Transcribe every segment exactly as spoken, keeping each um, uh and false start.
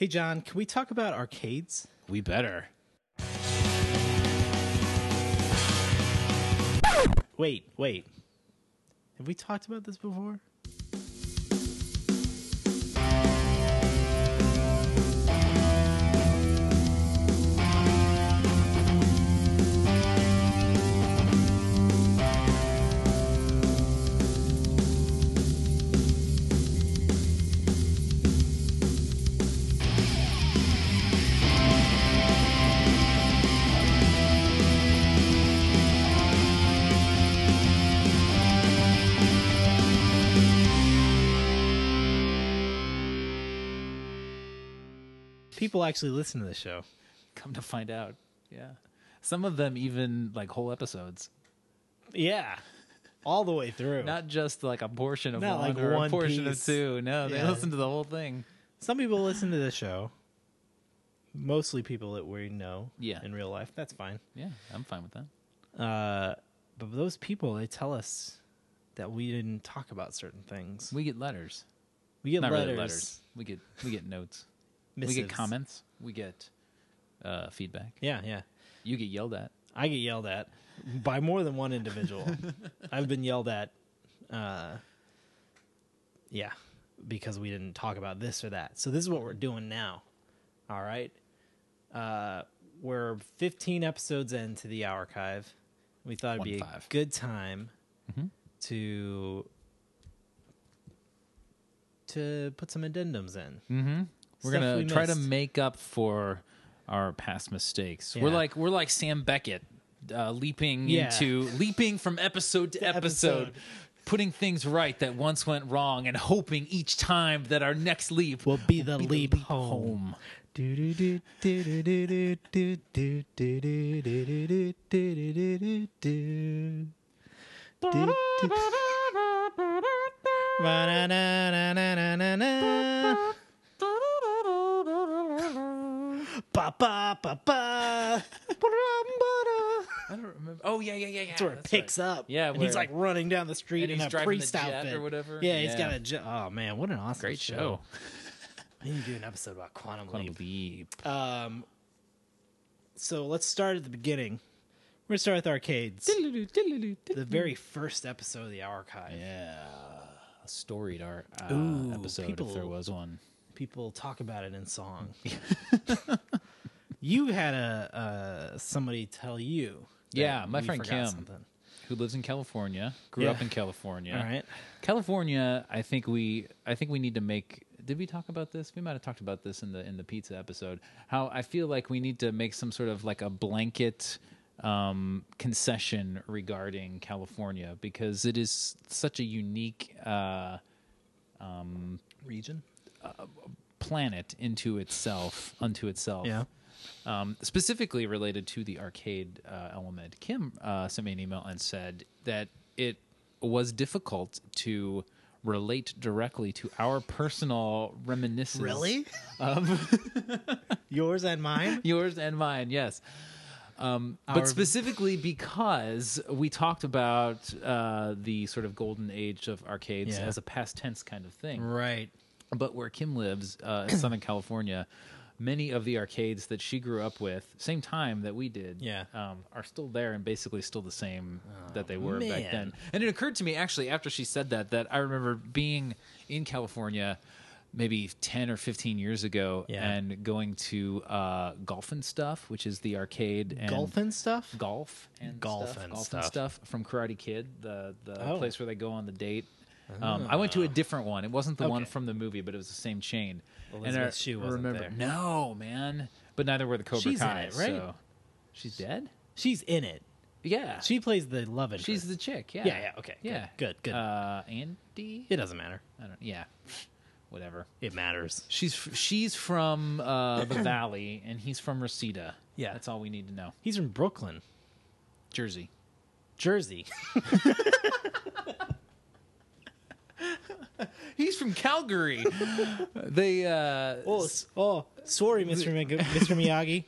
Hey, John, can we talk about arcades? We better. Wait, wait. Have we talked about this before? People actually listen to the show. Come to find out. Yeah. Some of them even like whole episodes. Yeah. All the way through. Not just like a portion of Not one like or one a portion piece. of two. No, they Yeah. listen to the whole thing. Some people listen to the show. Mostly people that we know Yeah. in real life. That's fine. Yeah, I'm fine with that. Uh, but those people, they tell us that we didn't talk about certain things. We get letters. We get Not letters. really letters. We get we get notes. Missives. We get comments. We get uh, feedback. Yeah, yeah. You get yelled at. I get yelled at by more than one individual. I've been yelled at, uh, yeah, because we didn't talk about this or that. So this is what we're doing now. All right. Uh, we're fifteen episodes into the archive. We thought it'd One be five. a good time Mhm. to to put some addendums in. Mm-hmm. We're Stuff gonna we try to missed. make up for our past mistakes. Yeah. We're like we're like Sam Beckett, uh, leaping Yeah. into leaping from episode to, To episode, episode. putting things right that once went wrong, and hoping each time that our next leap Will be the be leap home. Do do do do do do do do do do do do do do do do. Ba-na-na-na-na-na-na. Ba-ba-ba-ba. I don't remember. Oh yeah, yeah, yeah, yeah. That's where it picks up. Yeah, and he's where- like running down the street and in he's a driving priest the jet outfit or whatever. Yeah, he's Yeah. got a jet. Oh man, what an awesome Great show. We need to do an episode about Quantum, Quantum Leap. Leap. Um, so let's start at the beginning. We're gonna start with arcades. The very first episode of the archive. Yeah, a storied art uh, Ooh, episode people- if there was one. People talk about it in song. You had a uh, somebody tell you. that Yeah, my we friend forgot Kim. something. Who lives in California? Grew Yeah. up in California. All right. California, I think we I think we need to make did we talk about this? We might have talked about this in the in the pizza episode. How I feel like we need to make some sort of like a blanket um, concession regarding California because it is such a unique uh, Region. planet into itself, unto itself. Yeah. Um, specifically related to the arcade uh, element. Kim uh, sent me an email and said that it was difficult to relate directly to our personal reminiscence. Really? Yours and mine. Yours and mine, yes. Um, Our- but specifically because we talked about uh, the sort of golden age of arcades Yeah. as a past tense kind of thing. Right. But where Kim lives uh, in Southern California, many of the arcades that she grew up with, same time that we did, Yeah. um, are still there and basically still the same that they were back man. then. And it occurred to me, actually, after she said that, that I remember being in California maybe ten or fifteen years ago Yeah. and going to uh, Golf and Stuff, which is the arcade. And Golf and stuff. Golf and Golf stuff, and golf stuff. and stuff from Karate Kid, the the Oh. place where they go on the date. Um, I went to a different one. It wasn't the one Okay. from the movie, but it was the same chain. Elizabeth and I Shue wasn't remember, there. No, man. But neither were the Cobra She's in Kai. it, right? So. She's dead. She's in it. Yeah, She plays the love interest. she's the chick. Yeah, Yeah, yeah, okay, good, yeah, good, good. Uh, Andy. It doesn't matter. I don't. Yeah, whatever. It matters. She's she's from uh, the Valley, and he's from Reseda. Yeah. that's all we need to know. He's from Brooklyn, Jersey. Jersey. He's from Calgary. they. Uh, Oh, s- oh, sorry, Mister Mig- Mister Miyagi.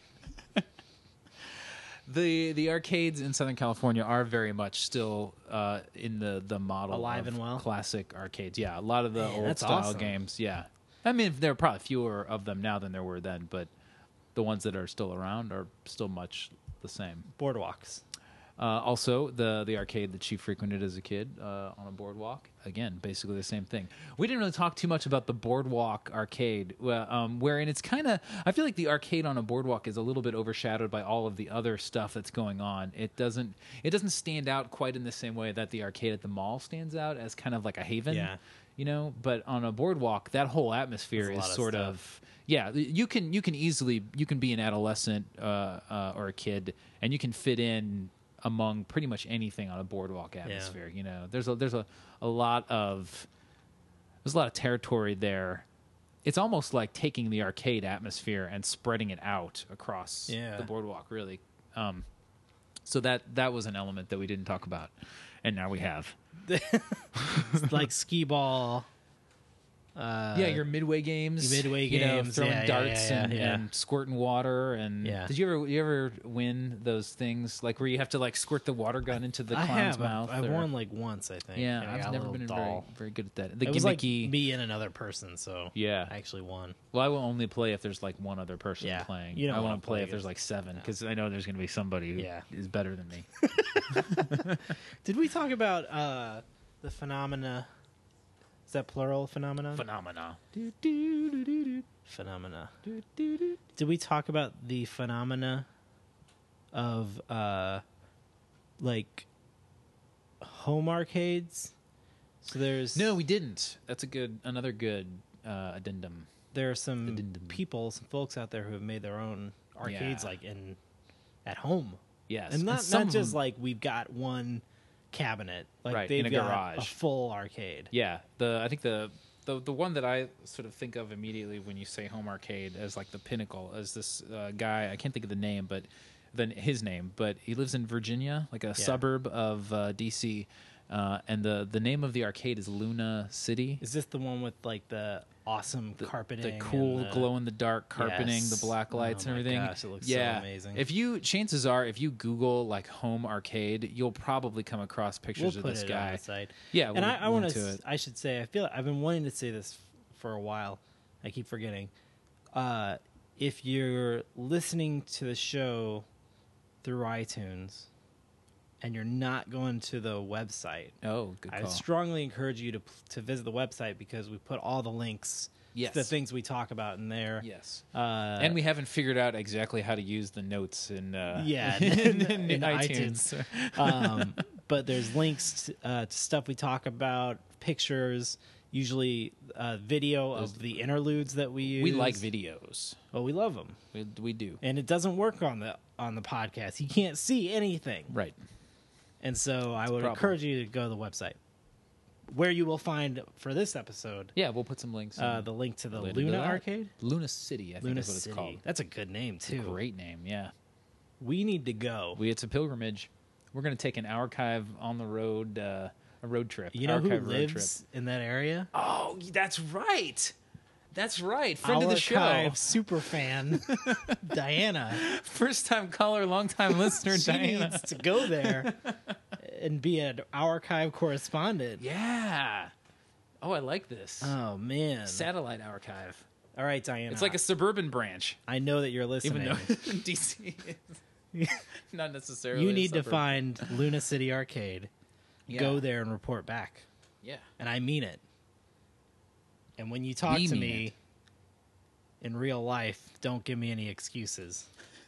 The the arcades in Southern California are very much still uh, in the, the model Alive of and well? classic arcades. Yeah, a lot of the Man, old that's style awesome. games. Yeah, I mean, there are probably fewer of them now than there were then, but the ones that are still around are still much the same. Boardwalks. Uh, also, the the arcade that she frequented as a kid uh, on a boardwalk. Again, basically the same thing. We didn't really talk too much about the boardwalk arcade, well, um, wherein it's kind of. I feel like the arcade on a boardwalk is a little bit overshadowed by all of the other stuff that's going on. It doesn't. It doesn't stand out quite in the same way that the arcade at the mall stands out as kind of like a haven. Yeah. You know, but on a boardwalk, that whole atmosphere There's a is lot of sort stuff. of. Yeah, you can you can easily you can be an adolescent uh, uh, or a kid, and you can fit in among pretty much anything on a boardwalk atmosphere. You know, there's a there's a, a lot of there's a lot of territory there. It's almost like taking the arcade atmosphere and spreading it out across Yeah. the boardwalk, really. Um, so that that was an element that we didn't talk about, and now we have. It's like skee ball. Uh, Yeah, your midway games, midway you know, games, throwing yeah, yeah, darts yeah, and, yeah. and squirting water, and Yeah. did you ever you ever win those things like where you have to like squirt the water gun into the I clown's have. mouth? I've, I've or- won like once, I think. Yeah, and I I've got a never little been very doll. very good at that. The It was like gimmicky. me and another person, so Yeah. I actually won. Well, I will only play if there's like one other person Yeah. playing. You don't I wanna won't play play if there's against- like seven because I know there's going to be somebody who is Yeah. better than me. Did we talk about uh, the phenomena? Is that plural phenomena? Phenomena. Phenomena. Did we talk about the phenomena of uh, like home arcades? So there's No, we didn't. That's a good another good uh, addendum. there are some Addendum. people, some folks out there who have made their own arcades, Yeah. like in at home, Yes, and not some not of just them- like we've got one cabinet, like Right, they've in a got garage. a full arcade. Yeah, the I think the, the the one that I sort of think of immediately when you say home arcade as like the pinnacle is this uh, guy. I can't think of the name, but then his name, but he lives in Virginia, like a suburb of uh, D C. Uh, and the the name of the arcade is Luna City. Is this the one with like the awesome carpeting, The cool and the- glow in the dark carpeting, Yes. the black lights Oh and my everything. gosh, it looks so yeah. amazing. If you chances are if you Google like home arcade, you'll probably come across We'll pictures put of this it guy. on the site. Yeah, and we'll I, I want link to. to it. I should say. I feel I've been wanting to say this for a while. I keep forgetting. Uh, if you're listening to the show through iTunes and you're not going to the website, Oh, good I call. strongly encourage you to to visit the website because we put all the links, Yes. to the things we talk about in there. Yes. Uh, And we haven't figured out exactly how to use the notes in uh, Yeah, in, in- in iTunes. um, but there's links to, uh, to stuff we talk about, pictures, usually uh, video of the interludes that we use. We like videos. Well, we love them, We, we do. and it doesn't work on the on the podcast. You can't see anything, Right. and so I would problem. encourage you to go to the website, where you will find for this episode Yeah, we'll put some links. uh, in the link to the related to Luna that. Arcade. Luna City, I think Luna is what it's City. called. That's a good name too. Great name, yeah. We need to go. We it's a pilgrimage. We're going to take an archive on the road, uh, a road trip. You know who archive road trip. lives in that area? Oh, that's right. That's right. Friend of the show. Archive super fan Diana. First time caller, long time listener, She Diana. needs to go there and be an archive correspondent. Yeah. Oh, I like this. Oh man! Satellite archive. All right, Diana. It's like a suburban branch, I know that you're listening. even though D C is not necessarily. You a need to suburb. find Luna City Arcade. Yeah. Go there and report back, Yeah. and I mean it. And when you talk We to mean me it. in real life, don't give me any excuses.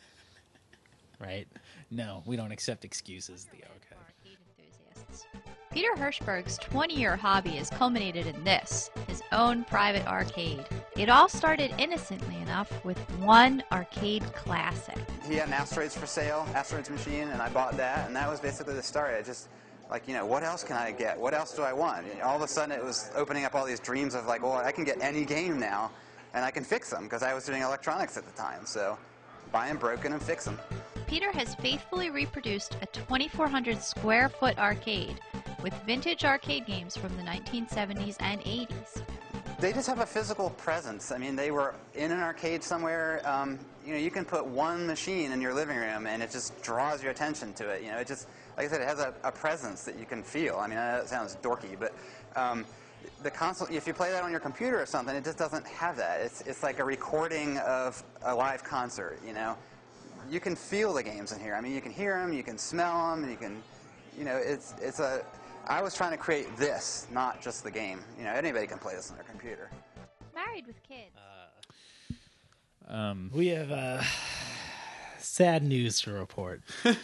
Right? No, we don't accept excuses. The archive. Arcade enthusiasts. Peter Hirschberg's twenty-year hobby has culminated in this, his own private arcade. It all started innocently enough with one arcade classic. He had an Asteroids for sale, Asteroids machine, and I bought that, and that was basically the start. I just, like, you know, what else can I get? What else do I want? And all of a sudden it was opening up all these dreams of like, well, I can get any game now, and I can fix them, because I was doing electronics at the time, so buy them broken and fix them. Peter has faithfully reproduced a twenty-four hundred square foot arcade with vintage arcade games from the nineteen seventies and eighties. They just have a physical presence. I mean, they were in an arcade somewhere. Um, you know, you can put one machine in your living room, and it just draws your attention to it. You know, it just, like I said, it has a, a presence that you can feel. I mean, I know it sounds dorky, but um, the console, if you play that on your computer or something, it just doesn't have that. It's it's like a recording of a live concert. You know, you can feel the games in here. I mean, you can hear them, you can smell them, you can, you know, it's it's a. I was trying to create this, not just the game. You know, anybody can play this on their computer. Married with kids. Um, We have uh, sad news to report.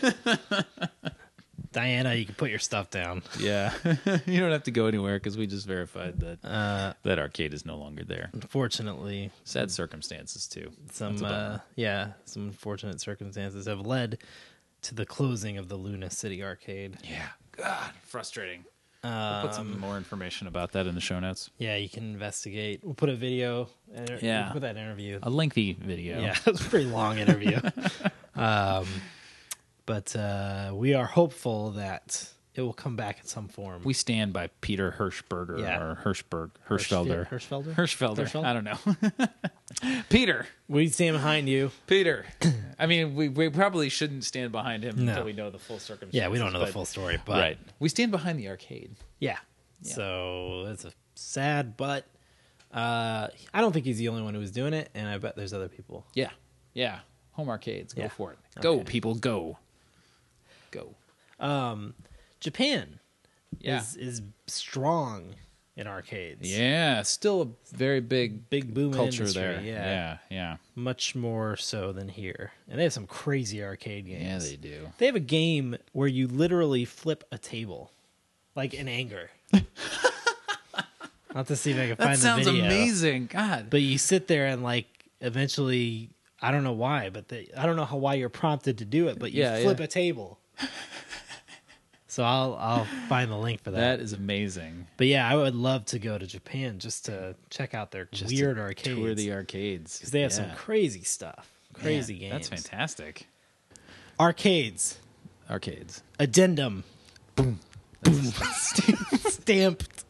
Diana, you can put your stuff down. yeah, you don't have to go anywhere because we just verified that Uh, that arcade is no longer there. unfortunately, Sad circumstances too. some That's a uh, bummer. yeah, some unfortunate circumstances have led to the closing of the Luna City Arcade. Yeah, God, frustrating. Um, We'll put some more information about that in the show notes. Yeah, you can investigate. We'll put a video. Inter- Yeah. we'll put that interview. A lengthy video. Yeah, it was a pretty long interview. um, but uh, we are hopeful that it will come back in some form. We stand by Peter Hirschberger Yeah. or Hirschberg, Hirschfelder. Hirschfelder? Hirschfelder. Hirschfelder? I don't know. Peter. We stand behind you. Peter. I mean, we, we probably shouldn't stand behind him No. until we know the full circumstances. Yeah, we don't know the but- full story, but Right. We stand behind the arcade. yeah. Yeah. So it's a sad, but uh, I don't think he's the only one who was doing it, and I bet there's other people. Yeah. Yeah. Home arcades. Go Yeah. for it. Go, Okay. people. Go. Go. Um, Japan Yeah. is is strong in arcades. Yeah. Still a very big Big boom in culture industry, there. yeah. Yeah. Yeah. Much more so than here. And they have some crazy arcade games. Yeah, they do. They have a game where you literally flip a table, like in anger. I'll have to see if I can That find sounds the video. amazing. God. But you sit there and like eventually, I don't know why, but they, I don't know how why you're prompted to do it, but you Yeah, flip yeah. a table. So I'll I'll find the link for that. That is amazing. But yeah, I would love to go to Japan just to check out their Just weird to arcades. Tour the arcades. Because they have Yeah. some crazy stuff, crazy Man, games. That's fantastic. Arcades. Arcades. Addendum. Boom. Boom. Stamped.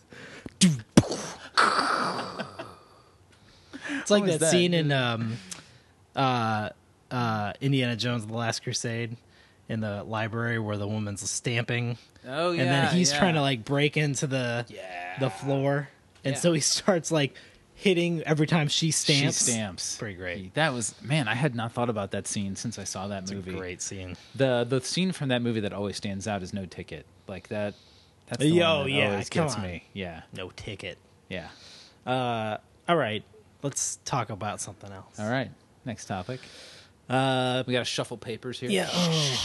It's like What was that, that? scene in um, uh, uh, Indiana Jones and the Last Crusade in the library where the woman's stamping. Oh yeah. and then he's yeah. trying to like break into the Yeah. the floor. And Yeah. so he starts like hitting every time she stamps. She stamps. Pretty great. That was man. I had not thought about that scene since I saw that It's movie. a great scene. The the scene from that movie that always stands out is No Ticket. Like that. That's the Yo, one that yeah, always come gets on. me. Yeah. No ticket. Yeah. Uh, all right. Let's talk about something else. All right. Next topic. Uh, We got to shuffle papers here. yeah. Oh.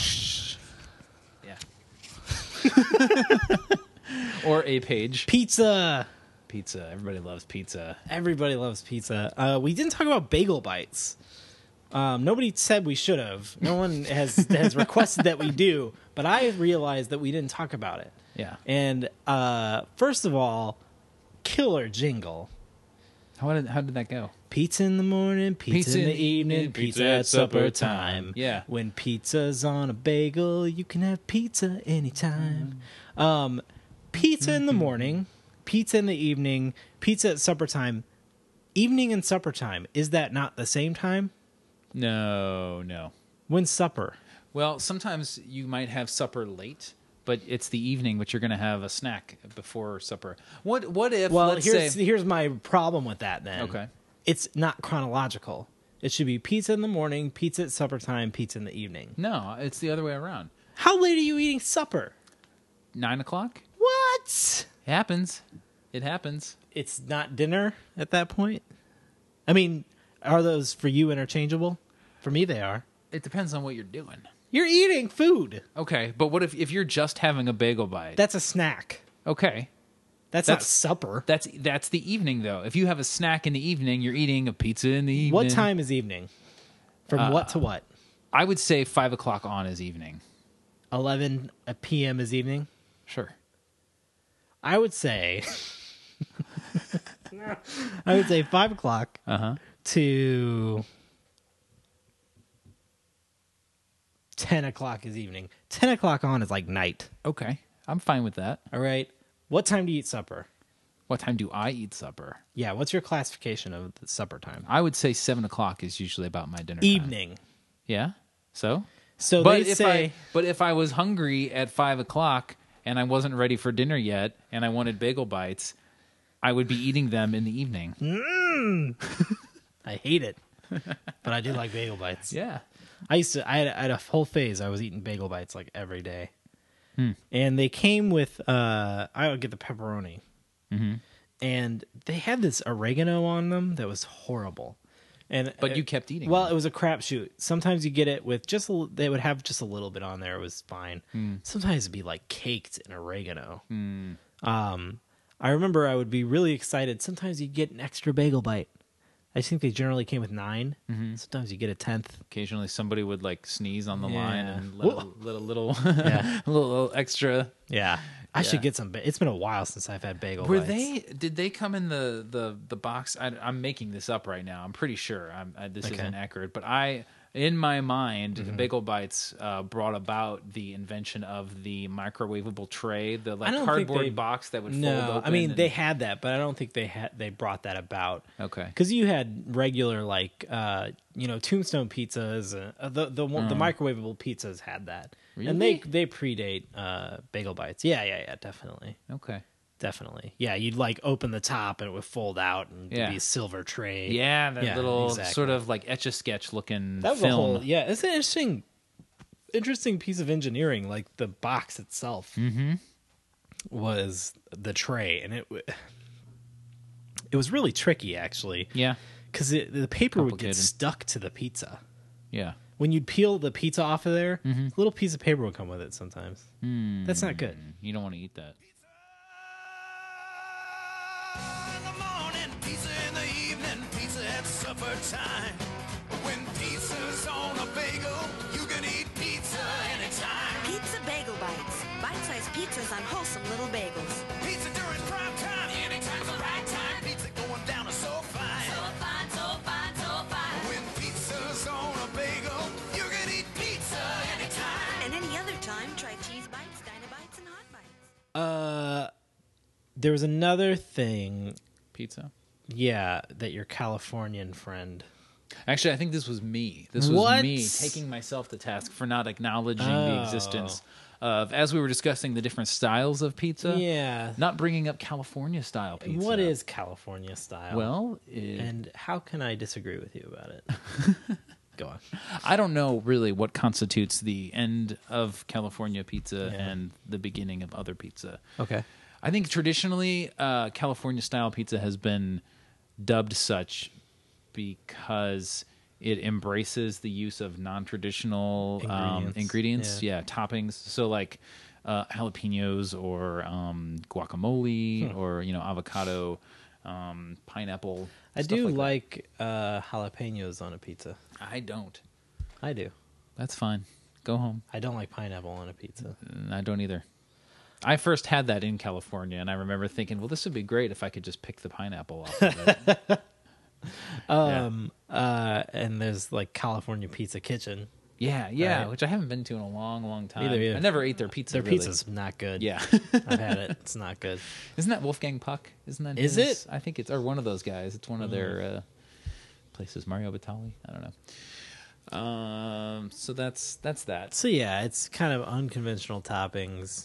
Yeah. Or a page. Pizza. Pizza. Everybody loves pizza. Everybody loves pizza. Uh, we didn't talk about bagel bites. Um, nobody said we should have. No one has has requested that we do. But I realized that we didn't talk about it. Yeah. And uh, first of all, killer jingle. How did how did that go? Pizza in the morning, pizza, in the evening, pizza at supper time. Yeah. When pizza's on a bagel, you can have pizza anytime. Um, pizza in the morning, pizza in the evening, pizza at supper time. Evening and supper time, is that not the same time? No, no. When's supper? Well, sometimes you might have supper late, but it's the evening, but you're going to have a snack before supper. What What if? Well, let's here's say, here's my problem with that then. Okay. It's not chronological. It should be pizza in the morning, pizza at supper time, pizza in the evening. no, it's the other way around. How late are you eating supper? Nine o'clock. What? It happens. It happens. It's not dinner at that point? I mean, are those for you interchangeable? For me, they are. It depends on what you're doing. You're eating food. Okay, but what if if you're just having a bagel bite? That's a snack. okay. That's, not That's- supper. That's that's the evening though. If you have a snack in the evening, you're eating a pizza in the evening. What time is evening? From what to what? I would say five o'clock on is evening. eleven p.m. is evening? Sure. I would say... I would say five o'clock Uh huh. to ten o'clock is evening. ten o'clock on is like night. Okay, I'm fine with that. All right? What time do you eat supper? What time do I eat supper? Yeah, what's your classification of the supper time? I would say seven o'clock is usually about my dinner time. Evening. Yeah. So. So But they if say... I but if I was hungry at five o'clock and I wasn't ready for dinner yet and I wanted bagel bites, I would be eating them in the evening. Mm. I hate it, but I do like bagel bites. Yeah. I used to. I had, I had a whole phase. I was eating bagel bites like every day, Hmm. and they came with. Uh, I would get the pepperoni, Mm-hmm. and they had this oregano on them that was horrible. And But uh, you kept eating Well, them. it was a crapshoot. Sometimes you get it with just a, l- they would have just a little bit on there. It was fine. Hmm. Sometimes it'd be like caked in oregano. Mm. Um, I remember I would be really excited. Sometimes you'd get an extra bagel bite. I think they generally came with nine. Mhm. Sometimes you get a tenth. Occasionally, somebody would like sneeze on the line Yeah. and let a Whoa. little, little, Yeah. a little, little extra. Yeah, I Yeah. should get some. Ba- it's been a while since I've had bagel Were bites. they? Did they come in the the the box? I, I'm making this up right now. I'm pretty sure. I'm, I, this Okay. isn't accurate, but I, in my mind, the Bagel Bites uh, brought about the invention of the microwavable tray, the like don't think cardboard they- box that would fold No, open. I mean and- they had that, but I don't think they had they brought that about. Okay. Because you had regular like uh, you know Tombstone pizzas, uh, the the one the microwavable pizzas had that, and they Really? they predate uh, bagel bites. Yeah, yeah, yeah, definitely, Okay. definitely. Yeah, you'd like open the top and it would fold out and it'd Yeah. be a silver tray. Yeah, that Yeah, little exactly. sort of like etch a sketch looking that was film. a whole. Yeah, it's an interesting, interesting piece of engineering. Like the box itself Mm-hmm. was the tray, and it w- it was really tricky actually. Yeah. Because the paper would get Complicated. stuck to the pizza. Yeah. When you'd peel the pizza off of there, Mm-hmm. a little piece of paper would come with it sometimes. Mm. That's not good. You don't want to eat that. In the morning, pizza in the evening, pizza at supper time. When pizza's on a bagel, you can eat pizza anytime. Pizza Bagel Bites. Bite-sized pizzas on wholesome little bagels. Pizza during prime time, anytime's the right time. Pizza going down is so fine. So fine, so fine, so fine. When pizza's on a bagel, you can eat pizza anytime. And any other time, try Cheese Bites, Dynabites, and Hot Bites. Uh, there was another thing, Pizza. yeah, that your Californian friend. Actually, I think this was me. This was What? me taking myself to task for not acknowledging Oh. the existence of, as we were discussing the different styles of pizza, Yeah. not bringing up California style pizza. What is California style? Well, it, and how can I disagree with you about it? Go on. I don't know really what constitutes the end of California pizza Yeah. and the beginning of other pizza. Okay. I think traditionally, uh, California style pizza has been dubbed such because it embraces the use of non-traditional um, Ingredients. ingredients. Yeah. toppings. So like uh, jalapenos or um, guacamole or you know avocado, um, pineapple. I stuff do like, like uh, jalapenos on a pizza. that. I don't. I do. That's fine. Go home. I don't like pineapple on a pizza. I don't either. I first had that in California, and I remember thinking, well, this would be great if I could just pick the pineapple off of it. Um. Uh. And there's like California Pizza Kitchen. yeah, yeah, Right. which I haven't been to in a long, long time. Neither have. I never ate their pizza. Their really. pizza's not good. Yeah. I've had it. It's not good. Isn't that Wolfgang Puck? Isn't that Is his? it? I think it's, or one of those guys. It's one of their uh, places. Mario Batali? I don't know. Um, so that's that's that. So yeah, it's kind of unconventional toppings.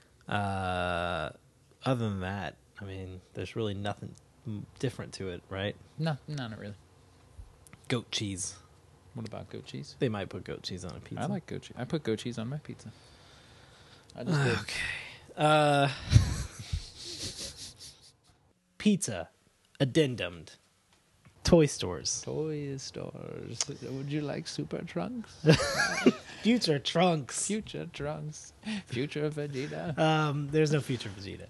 Uh, other than that, I mean, there's really nothing m- different to it, right? No, no, not really. Goat cheese. What about goat cheese? They might put goat cheese on a pizza. I like goat cheese. I put goat cheese on my pizza. I just did. Okay. Uh, pizza, addendummed. Toy stores. Toy stores. Would you like Super Trunks? Future Trunks. Future Trunks. Future Vegeta. Um, there's no future Vegeta.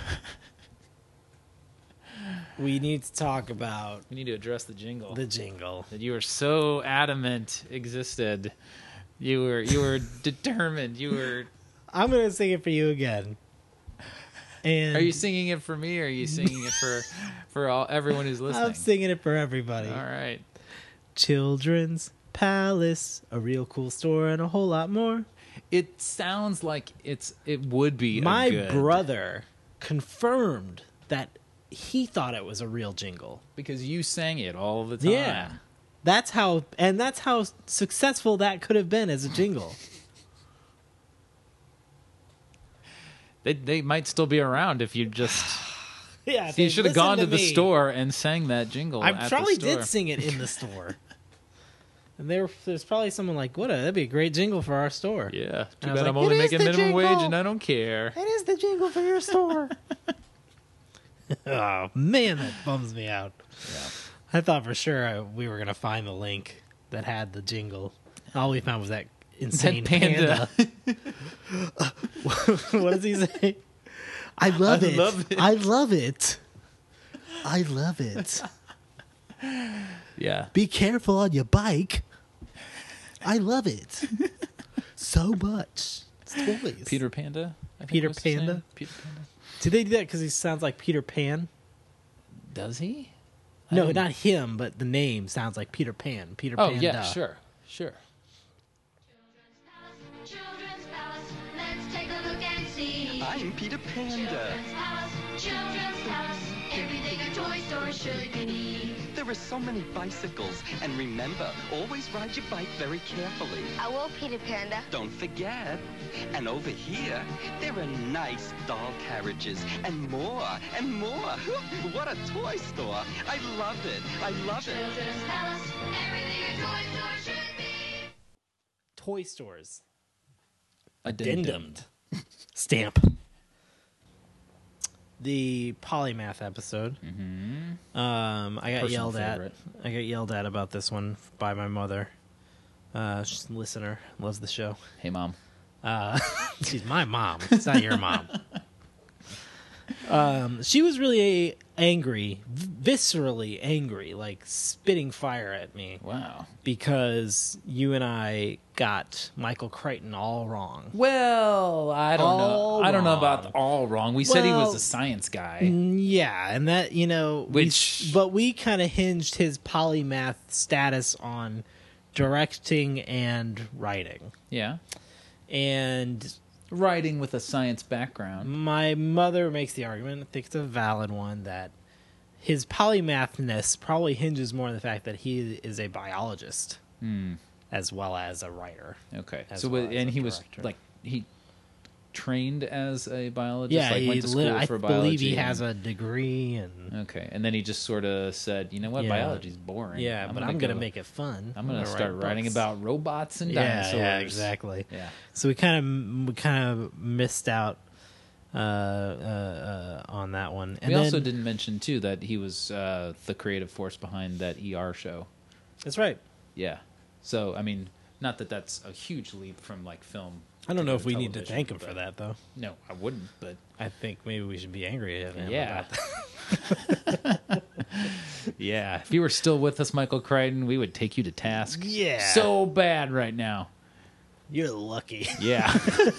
We need to talk about We need to address the jingle the jingle. that you were so adamant existed. You were you were determined. You were. I'm gonna sing it for you again. And Are you singing it for me, or are you singing it for for all everyone who's listening? I'm singing it for everybody. All right. Children's Palace, a real cool store, and a whole lot more. It sounds like it's it would be a My good- brother confirmed that he thought it was a real jingle. because you sang it all the time. Yeah. That's how, and that's how successful that could have been as a jingle. They they might still be around if you just Yeah, He they should have listened gone to, the me. store and sang that jingle. I at probably the store. did sing it in the store. And there, there's probably someone like, "What? A, that'd be a great jingle for our store." Yeah. Too I was bad like, I'm only "It is making the minimum wage jingle." and I don't care. It is the jingle for your store. Oh man, that bums me out. Yeah. I thought for sure I, we were gonna find the link that had the jingle. All we found was that insane panda. panda. What does he say? I love I it. love it. I love it. I love it. Yeah. Be careful on your bike. I love it so much. It's toys. Peter Panda? I think Peter was his Panda? name. Peter Panda. Did they do that because he sounds like Peter Pan? Does he? I No, didn't- not him, but the name sounds like Peter Pan. Peter Oh, Panda. yeah, sure. Sure. Children's Palace, let's take a look and see. I'm Peter Panda. Children's Palace, Children's Palace, everything a toy store should be. There are so many bicycles. And remember, always ride your bike very carefully. I will, Peter Panda. Don't forget. And over here, there are nice doll carriages and more and more. What a toy store. I love it. I love it. Children's Palace, everything a toy store should be. Toy stores. Addendum. Stamp. The polymath episode. Mm-hmm. Um, I got Personal yelled favorite. at. I got yelled at about this one by my mother. Uh, she's a listener, loves the show. Hey, Mom. Uh, she's my mom. It's not your mom. Um, she was really angry, viscerally angry, like spitting fire at me Wow. because you and I got Michael Crichton all wrong. Well, I don't All know. I don't know wrong. about all wrong. We said he was Well, a science guy. Mm, Yeah, and that, you know, we- Which- but we kind of hinged his polymath status on directing and writing. Yeah. And Writing with a science background. my mother makes the argument, I think it's a valid one, that his polymathness probably hinges more on the fact that he is a biologist as well as a writer. Okay. As So, well wa- as and a he was director. like, he trained as a biologist? Yeah, like he went to school lit- I for biology? believe he has and- a degree, and Okay. And then he just sort of said, you know what? Yeah. Biology's boring. yeah, but I'm go- gonna make it fun. I'm gonna write start writing books. about robots and yeah, dinosaurs. yeah, exactly. Yeah. So we kind of we kind of missed out uh, uh, uh, on that one. And we then, also didn't mention too that he was uh, the creative force behind that E R show. That's right. Yeah. So I mean, not that that's a huge leap from like film. I don't to know go if we need to television, thank him but- for that, though. No, I wouldn't. But I think maybe we should be angry at him. yeah, about that. yeah. If you were still with us, Michael Crichton, we would take you to task. Yeah. So bad right now. You're lucky. Yeah.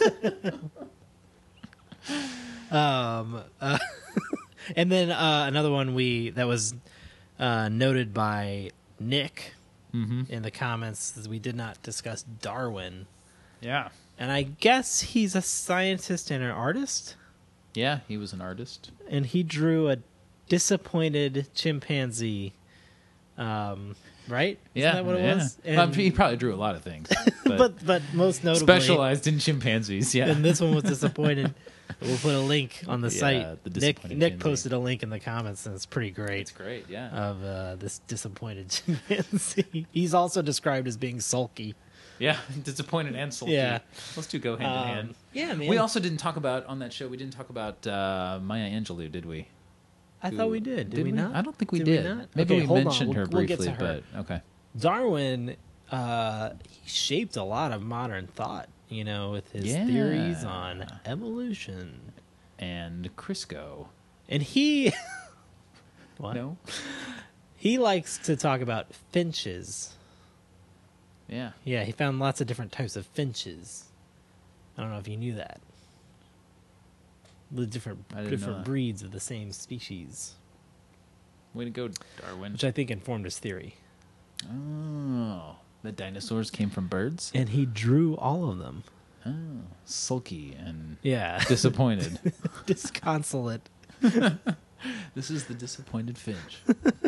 Um, uh, and then uh, another one we that was uh, noted by Nick in the comments is we did not discuss Darwin, yeah. and I guess he's a scientist and an artist, Yeah. He was an artist. and he drew a disappointed chimpanzee. Um, right? Isn't Yeah. that what it yeah. was? Well, And- he probably drew a lot of things, but, but but most notably, specialized in chimpanzees. Yeah. and this one was disappointed. We'll put a link on the Yeah, site. the Nick disappointed Nick chimpanzee. posted a link in the comments, and it's pretty great. It's great. Yeah. Of uh, this disappointed chimpanzee. He's also described as being sulky. Yeah, disappointed and sulky. Yeah. Those two go hand in Um, hand. yeah, man. We also didn't talk about on that show. We didn't talk about uh, Maya Angelou, did we? I thought we did. Did, Did we, we? not? I don't think we did. did. We not? Maybe okay, we hold mentioned on. her We'll, we'll briefly, get to her. but okay. Darwin, uh, he shaped a lot of modern thought. You know, with his Yeah. theories on evolution, And Crisco. and he. What? No. He likes to talk about finches. Yeah. Yeah, he found lots of different types of finches. I don't know if you knew that. The different I didn't know different that. breeds of the same species, Way to go, Darwin. which I think informed his theory. Oh, the dinosaurs came from birds. And he drew all of them. Oh, sulky and Yeah, disappointed. disconsolate. This is the disappointed finch.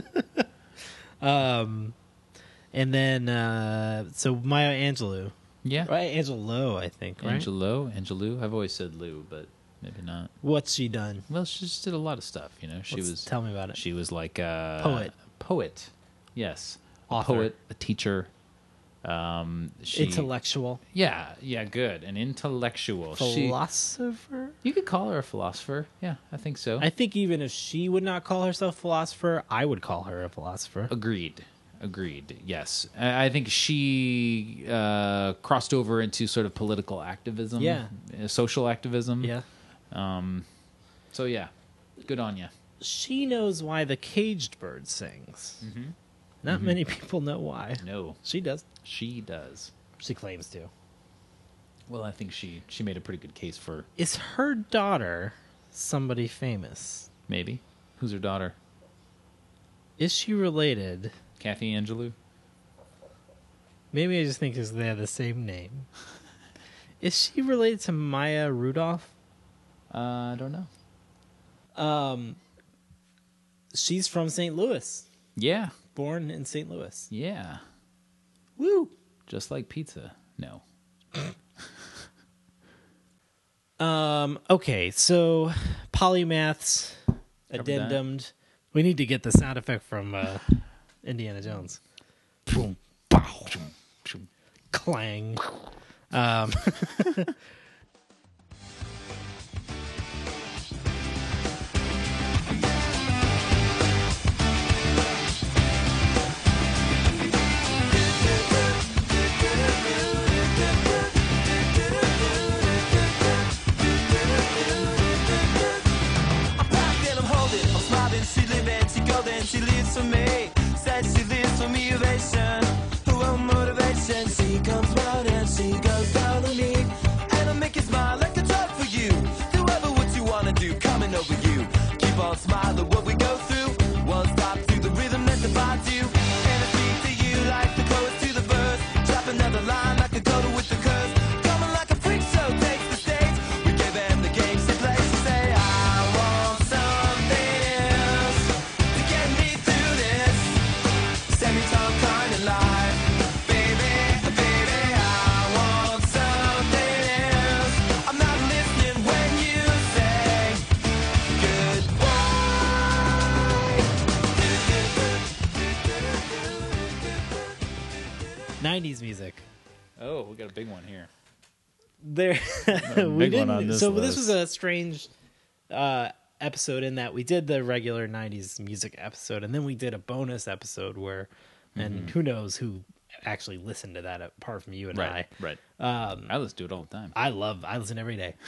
Um, and then uh, so Maya Angelou, Yeah. right? Angelo, I think. Right? Angelo, Angelou. I've always said Lou, but maybe not. What's she done? Well, she just did a lot of stuff. You know, she Let's- was. Tell me about it. She was like a Poet. Poet, yes. A Author. poet, a teacher. Um, she, Intellectual. Yeah, yeah, good. An intellectual. She, Philosopher? you could call her a philosopher. Yeah, I think so. I think even if she would not call herself philosopher, I would call her a philosopher. Agreed. Agreed. Yes, I I think she uh, crossed over into sort of political activism. Yeah. uh, social activism. Yeah. Um. So yeah, good on you. She knows why the caged bird sings. Mm-hmm. Not many people know why. No, She does. she does. She claims to. Well, I think she she made a pretty good case for Is her daughter somebody famous? maybe. Who's her daughter? Is she related? Kathy Angelou. Maybe I just think because they have the same name. Is she related to Maya Rudolph? Uh, I don't know. Um, she's from Saint Louis. Yeah, Born in Saint Louis. yeah. Woo! Just like pizza. No. Um, okay, so polymaths, Covered addendummed. We need to get the sound effect from uh, Indiana Jones. Boom, pow, clang. Um, I'm packed and I'm holding, I'm smiling, she living, she golden, she lives for me. Said she lives for me, ovation, oh motivation. She comes round and she goes down on me, and I make you smile like a drug for you. Do ever what you wanna do, coming over you. Keep on smiling, what we go through. One stop to the rhythm that divides you, and I speak to you like the chorus to the verse. Drop another line like a coda with the curse. Coming like a freak show takes the stage. We give them the game, she plays. She say, I want something else to get me through this semi-tongue kind of life. Baby, baby, I want something else. I'm not listening when you say goodbye. nineties music. Oh, we got a big one here. There, A we big one didn't. on this so this list. was a strange uh, episode in that we did the regular nineties music episode, and then we did a bonus episode where, and Mm-hmm. who knows who actually listened to that apart from you and Right, right. I. Um, I listen to it all the time. I love. I listen every day.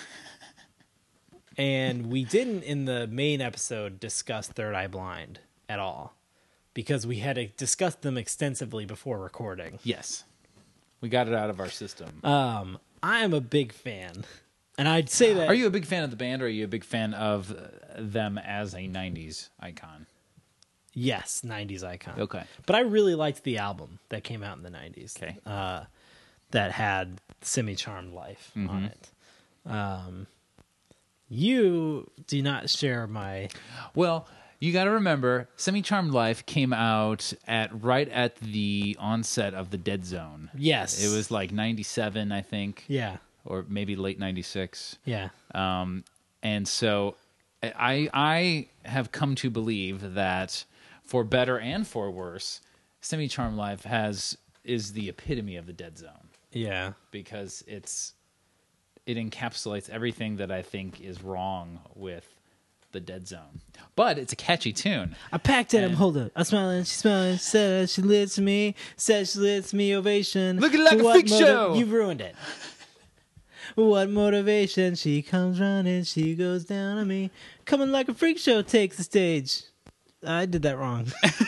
And we didn't in the main episode discuss Third Eye Blind at all because we had discussed them extensively before recording. Yes, we got it out of our system. Um, I am a big fan, and I'd say that. Are you a big fan of the band, or are you a big fan of uh, them as a nineties icon? Yes, nineties icon. Okay. But I really liked the album that came out in the nineties. Okay. Uh, that had Semi Charmed Life Mm-hmm. on it. Um, you do not share my. Well, you got to remember, Semi Charmed Life came out at right at the onset of the Dead Zone. Yes. It was like ninety-seven, I think, Yeah. or maybe late ninety-six. Yeah. Um, and so I I have come to believe that for better and for worse, Semi Charmed Life has is the epitome of the Dead Zone Yeah. because it's it encapsulates everything that I think is wrong with the Dead Zone. But it's a catchy tune. I packed it. I'm And- hold up. I'm smiling. She's smiling. Said she lives to me. Said she lives to me. Ovation. Looking like a What freak show. You've ruined it. What motivation? She comes running. She goes down on me. Coming like a freak show takes the stage. I did that wrong.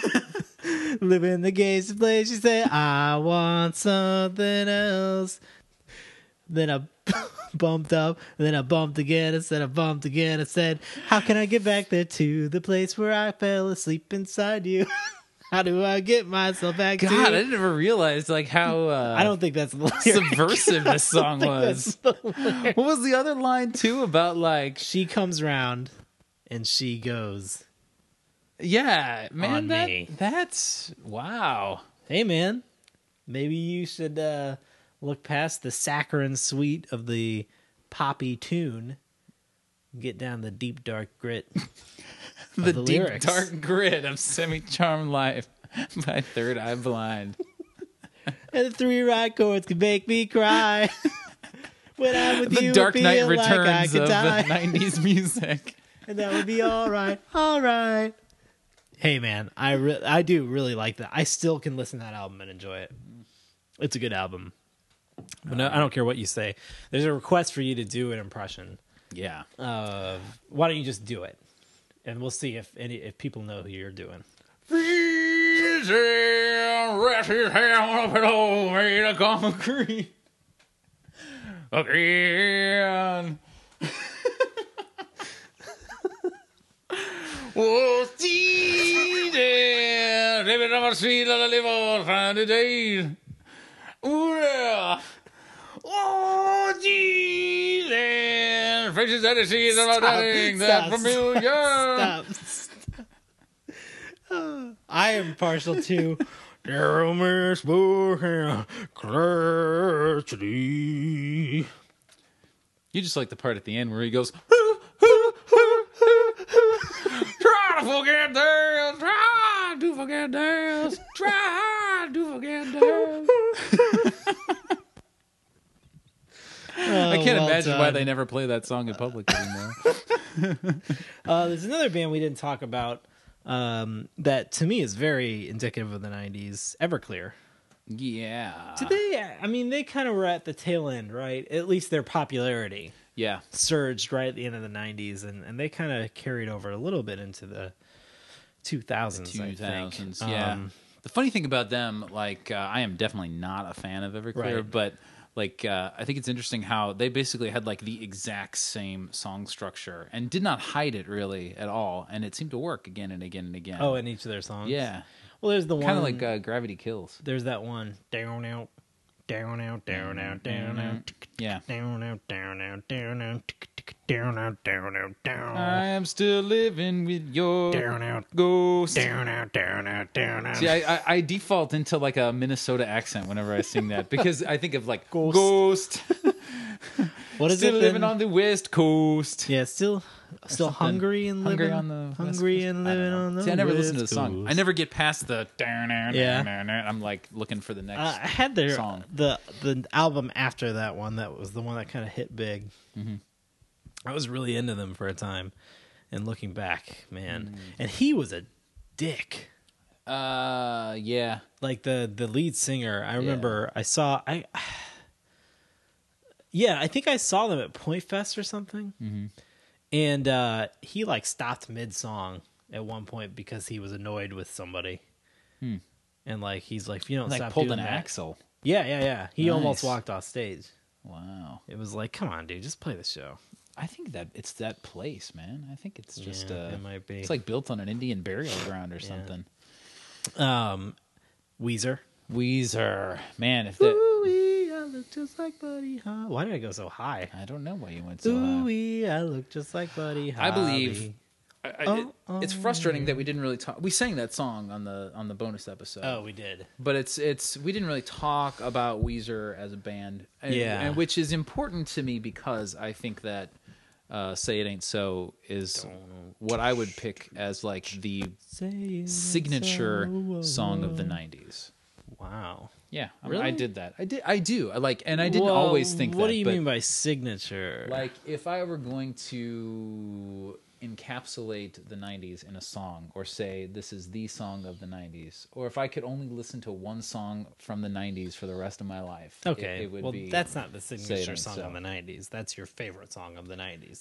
Living the gayest place. She said, I want something else. Then I bumped up. Then I bumped again. I said, I bumped again. I said, how can I get back there to the place where I fell asleep inside you? How do I get myself back God, to I never realized like how uh, I don't think that's the lyric. subversive this song think was. that's the lyric. What was the other line too about like She comes round and she goes, yeah, man, On that me. that's wow. hey man, maybe you should uh, look past the saccharine sweet of the poppy tune get down the deep dark grit. The, the deep lyrics. dark grit of Semi-Charmed Life by Third Eye Blind. And the three right chords can make me cry. When I'm with The you, Dark I Knight feel like I Returns could of die. the nineties music. And that would be all right, all right. Hey man, I re- I do really like that. I still can listen to that album and enjoy it. It's a good album. But no, I don't care what you say. There's a request for you to do an impression. Yeah. Uh, why don't you just do it, and we'll see if any if people know who you're doing. Freezing, rest his hand up and all made of concrete. Again. Oh, Jesus, living on the street of the live all kind of days. Oh, yeah. Oh, Jesus, faces that he sees about that thing, that Stop. familiar. Stop. I am partial to There Miss Bookham Cassidy. You just like the part at the end where he goes, try to forget this, try to forget this, try to forget this. I can't well imagine why done. they never play that song in public anymore. Uh, there's another band we didn't talk about um, that to me is very indicative of the nineties. Everclear. Yeah. Did they? I mean, they kind of were at the tail end, right? At least their popularity Yeah. surged right at the end of the nineties, and, and they kind of carried over a little bit into the two thousands. I two thousands, think. yeah. Um, The funny thing about them, like, uh, I am definitely not a fan of Everclear, Right. but like, uh, I think it's interesting how they basically had like the exact same song structure and did not hide it really at all, and it seemed to work again and again and again. oh, in each of their songs. yeah, Well, there's the one kind of like uh, Gravity Kills. there's that one down out, down out, down out, down out, Yeah. down out, down out, down out, down out, down out, down. I am still living with your Down out, ghost. down out, down out, down out. See, I, I, I default into like a Minnesota accent whenever I sing that because I think of like Ghost. ghost. What is Still it? living then? on the West Coast. Yeah, still, still something. hungry and Hungry living on the West hungry Coast? and I don't living know. on the. See, I never listen to the West song. Coast. I never get past the. Yeah. I'm like looking for the next. Uh, I had their song. the the album after that one that was the one that kind of hit big. Mhm. I was really into them for a time, and looking back, man, Mm. and he was a dick. Uh, yeah. Like the the lead singer, I remember I saw I. Yeah, I think I saw them at Point Fest or something, Mm-hmm. and uh, he like stopped mid song at one point because he was annoyed with somebody, Hmm. and like he's like, if you don't Like stop pulled doing an that. axle. Yeah, yeah, yeah. He almost Nice. walked off stage. Wow. It was like, come on, dude, just play the show. I think that it's that place, man. I think it's just Yeah, uh, it might be. it's like built on an Indian burial ground or something. Um, Weezer. Weezer, man. If that, Ooh-wee, I look just like Buddy Holly. Why did I go so high? I don't know why you went so high. Ooh-wee, I look just like Buddy Holly. I believe I, I, Oh, it, it's oh, frustrating that we didn't really talk. We sang that song on the on the bonus episode. Oh, we did. But it's it's we didn't really talk about Weezer as a band, and, Yeah. and which is important to me because I think that uh, "Say It Ain't So" is what I would pick as like the Say it ain't signature so. song of the nineties. Wow. Yeah, I- Really? I did that. I did. I do. I like, and I didn't Well, always think that. What do you but, mean by signature? like if I were going to encapsulate the nineties in a song or say this is the song of the nineties, or if I could only listen to one song from the nineties for the rest of my life, it- okay. it, would well, be that's not the Say It signature Ain't song So. of the nineties. That's your favorite song of the nineties.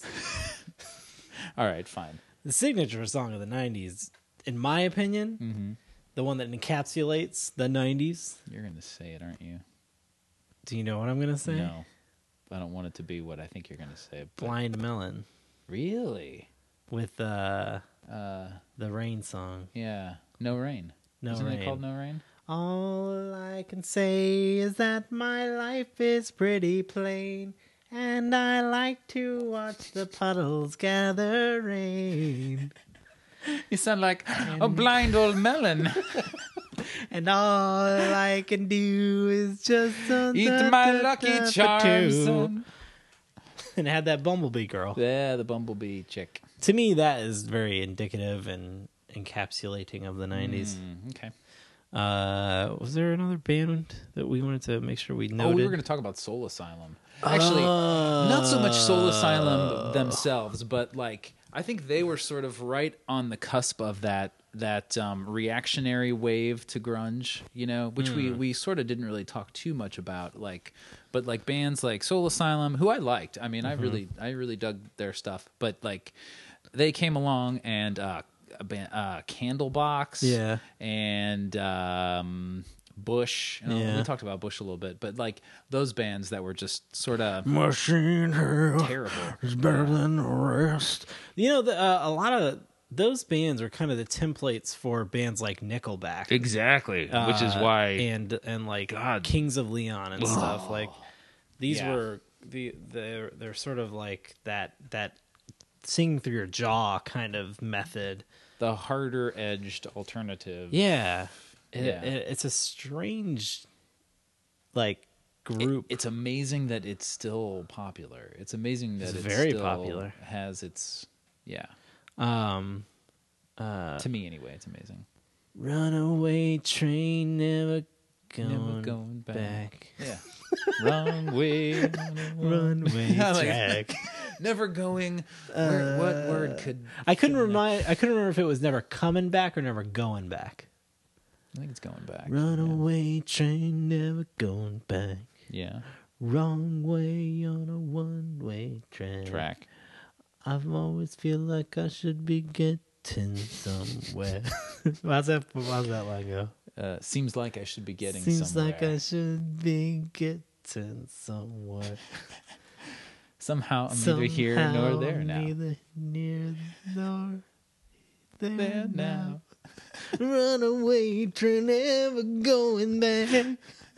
all right, fine. The signature song of the nineties, in my opinion, Mm-hmm. the one that encapsulates the nineties. You're gonna say it, aren't you? Do you know what I'm going to say? No, I don't want it to be what I think you're gonna say. but- Blind Melon Really? with uh, Uh, the Rain song. yeah. No Rain. No Isn't Rain. it called No Rain? All I can say is that my life is pretty plain, and I like to watch the puddles gather rain. You sound like a blind old melon. And all I can do is just Eat my lucky charms. son. and it had that Bumblebee girl. Yeah, the Bumblebee chick. To me, that is very indicative and encapsulating of the nineties. Mm, okay. Uh, was there another band that we wanted to make sure we noted? Oh, we were going to talk about Soul Asylum. Actually, not so much Soul Asylum themselves, but like I think they were sort of right on the cusp of that that um, reactionary wave to grunge, you know, which we we sort of didn't really talk too much about. Like, but like bands like Soul Asylum, who I liked. I mean, I really I really dug their stuff, but like they came along and uh, a band, uh, Candlebox, Yeah. and um, Bush. You know, Yeah. We talked about Bush a little bit, but like those bands that were just sort of Machine Head terrible. is better than the rest. You know, the, uh, a lot of those bands are kind of the templates for bands like Nickelback. Exactly, which is Uh, why and and like Kings of Leon and stuff like these Yeah. were the they're they're sort of like that that singing through your jaw kind of method. the harder edged alternative. Yeah, It- Yeah. it- it's a strange like group. It's amazing that it's still popular. It's amazing that It's it's very still popular. Has its yeah. um, uh, To me, anyway, it's amazing. runaway train never going, Never going back. back. Yeah, wrong way. Runway I like- track. Never going. Where, what word could I couldn't fit in remind. I couldn't remember if it was never coming back or never going back. there? I think it's going back. Runaway train never going back. Yeah, Wrong way on a one-way track. track. I've always feel like I should be getting somewhere. How's that? How's that line go? Uh, seems like I should be getting Seems somewhere. like I should be getting somewhere. Somehow I'm neither here nor Somehow there now. Neither near nor there, There now. now. Runaway train never going back.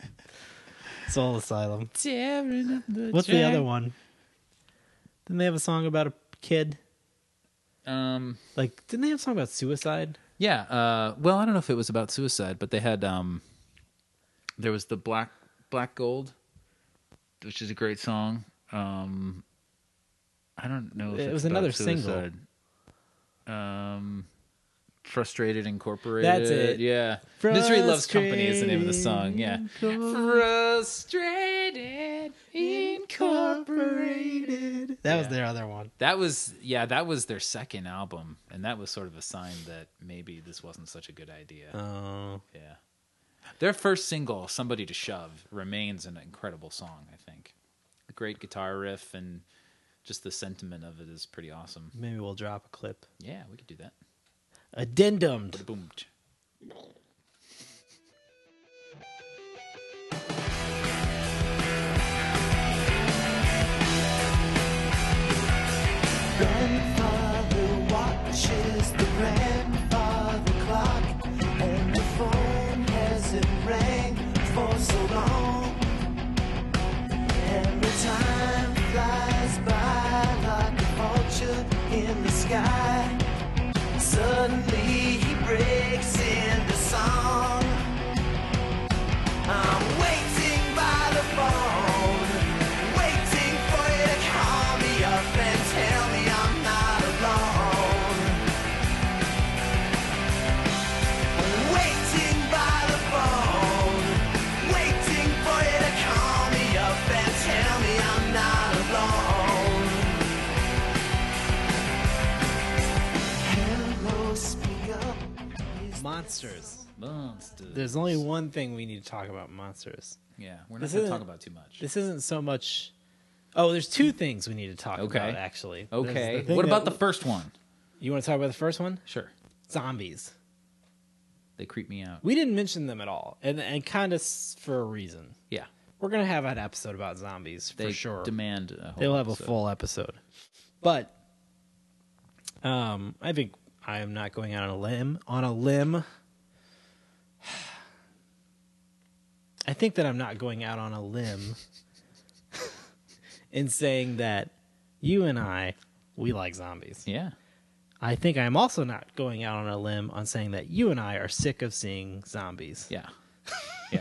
Soul Asylum. Tearing up the What's the track. other one? Didn't they have a song about a kid? Um. Like, didn't they have a song about suicide? Yeah. Uh. Well, I don't know if it was about suicide, but they had um. There was the Black Black Gold, which is a great song. Um. I don't know if It it's was about another single. suicide. Um. Frustrated Incorporated. That's it. Yeah. Misery Loves Company is the name of the song. Yeah. Frustrated Frustrated Incorporated. That was Yeah. their other one. That was yeah, that was their second album, and that was sort of a sign that maybe this wasn't such a good idea. Oh, Yeah. Their first single, Somebody to Shove, remains an incredible song, I think. A great guitar riff and just the sentiment of it is pretty awesome. maybe we'll drop a clip. Yeah, we could do that. Addendum. Boom. Grandfather watches the grandfather clock, and the phone hasn't rang for so long. And the time flies by like a vulture in the sky. Suddenly he breaks into song. I'm waiting by the phone, waiting for you to call me up and tell me I'm not alone. Waiting by the phone, waiting for you to call me up and tell me I'm not alone. Hello, speak up. Is Monsters. Monsters. There's only one thing we need to talk about monsters. Yeah, we're not This going to isn't- talk about too much. This isn't so much. Oh, there's two things we need to talk Okay. about, actually. There's Okay. the thing What about that- the first one? You want to talk about the first one? Sure. Zombies. They creep me out. We didn't mention them at all, and and kind of for a reason. Yeah. We're gonna have an episode about zombies for They sure. demand a whole They'll have episode. a full episode. But um, I think I am not going out on a limb. On a limb. I think that I'm not going out on a limb in saying that you and I, we like zombies. Yeah. I think I'm also not going out on a limb on saying that you and I are sick of seeing zombies. Yeah. Yeah.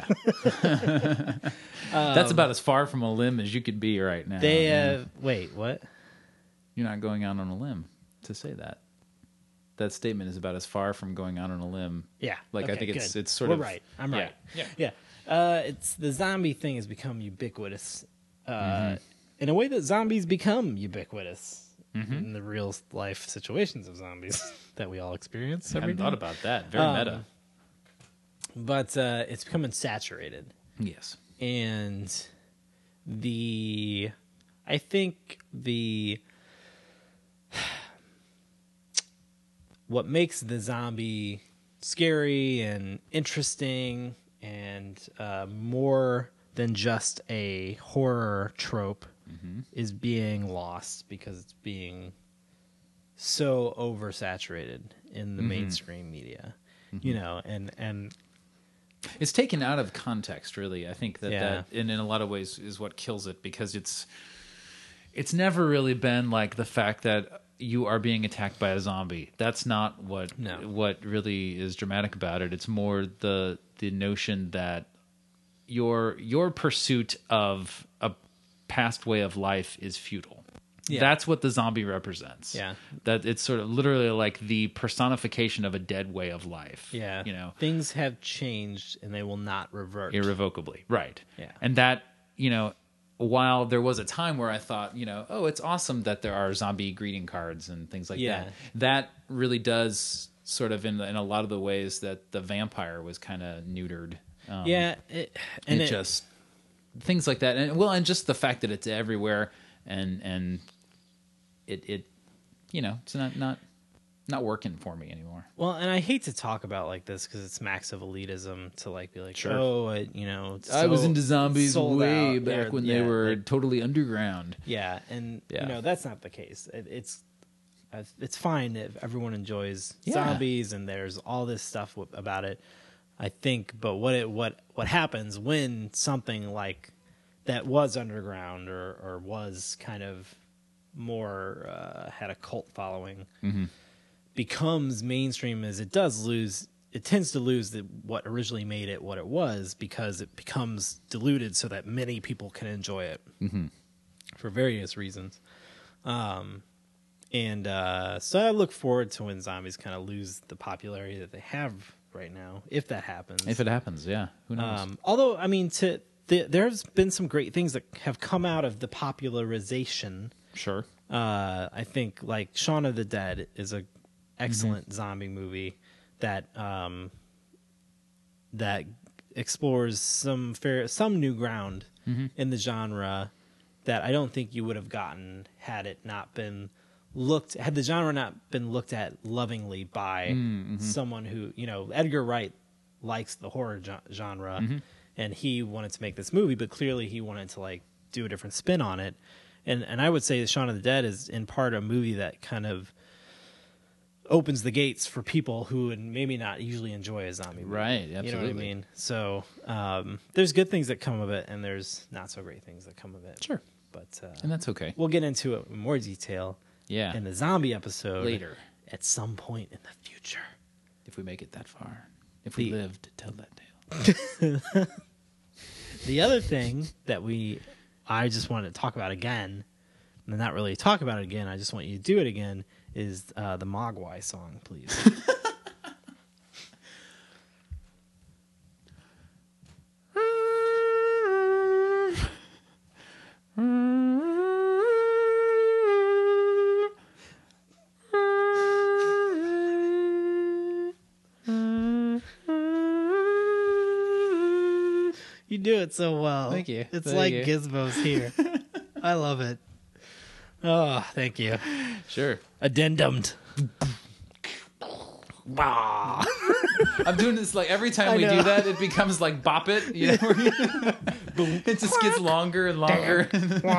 That's about as far from a limb as you could be right now. They Yeah. uh, wait, what? You're not going out on a limb to say that. That statement is about as far from going out on a limb. Yeah, Like, I okay, think it's good. it's sort We're of right. I'm yeah. right. Yeah. Yeah. Uh, it's the zombie thing has become ubiquitous, uh, Mm-hmm. in a way that zombies become ubiquitous Mm-hmm. in the real life situations of zombies that we all experience. I every hadn't day. thought about that. Very Um, meta. But uh, it's becoming saturated, Yes. and the I think the what makes the zombie scary and interesting and uh, more than just a horror trope is being lost because it's being so oversaturated in the mainstream media, you know, and and It's taken out of context, really. I think that Yeah. that, and in a lot of ways, is what kills it because it's it's never really been like the fact that you are being attacked by a zombie. That's not what No. what really is dramatic about it. It's more the the notion that your your pursuit of a past way of life is futile. Yeah. That's what the zombie represents. Yeah. That it's sort of literally like the personification of a dead way of life. yeah, You know, things have changed and they will not revert. irrevocably. Right. Yeah. And that, you know, while there was a time where I thought, you know, oh, it's awesome that there are zombie greeting cards and things like Yeah. that. That really does sort of in, in a lot of the ways that the vampire was kind of neutered. Um, yeah, it, and it, it, just things like that. And well, and just the fact that it's everywhere and, and it, it, you know, it's not, not, not working for me anymore. well, and I hate to talk about like this because it smacks of elitism to like be like, Sure. oh, I, you know, it's I was so into zombies sold way out. back They're- when yeah, they were they're- totally underground. yeah, and Yeah. you know that's not the case. It, it's uh, it's fine if everyone enjoys Yeah. zombies and there's all this stuff w- about it. I think, but what it what what happens when something like that was underground or or was kind of more uh, had a cult following becomes mainstream as it does lose it tends to lose the, what originally made it what it was because it becomes diluted so that many people can enjoy it for various reasons. Um, and uh, so I look forward to when zombies kind of lose the popularity that they have right now, if that happens. If it happens, yeah. Who knows? Um, although, I mean, to the, there's been some great things that have come out of the popularization. Sure. Uh, I think like Shaun of the Dead is a excellent zombie movie that um, that explores some fair some new ground in the genre that I don't think you would have gotten had it not been looked had the genre not been looked at lovingly by someone who, you know, Edgar Wright likes the horror gen- genre and he wanted to make this movie, but clearly he wanted to like do a different spin on it. And and I would say that Shaun of the Dead is in part a movie that kind of opens the gates for people who would maybe not usually enjoy a zombie movie. Right, You know what I absolutely. mean? So um, there's good things that come of it, and there's not so great things that come of it. Sure. But uh, And that's okay. we'll get into it in more detail Yeah. in the zombie episode Later. at some point in the future. If we make it that far. If we The- live to tell that tale. The other thing that we, I just wanted to talk about again, and not really talk about it again, I just want you to do it again, is uh, the Mogwai song, please. You do it so well. Thank you. It's Thank like you. Gizmo's here. I love it. Oh, thank you. Sure. Addendummed. Bah. I'm doing this like every time I we know. do that, it becomes like bop it. You know? It just gets longer and longer.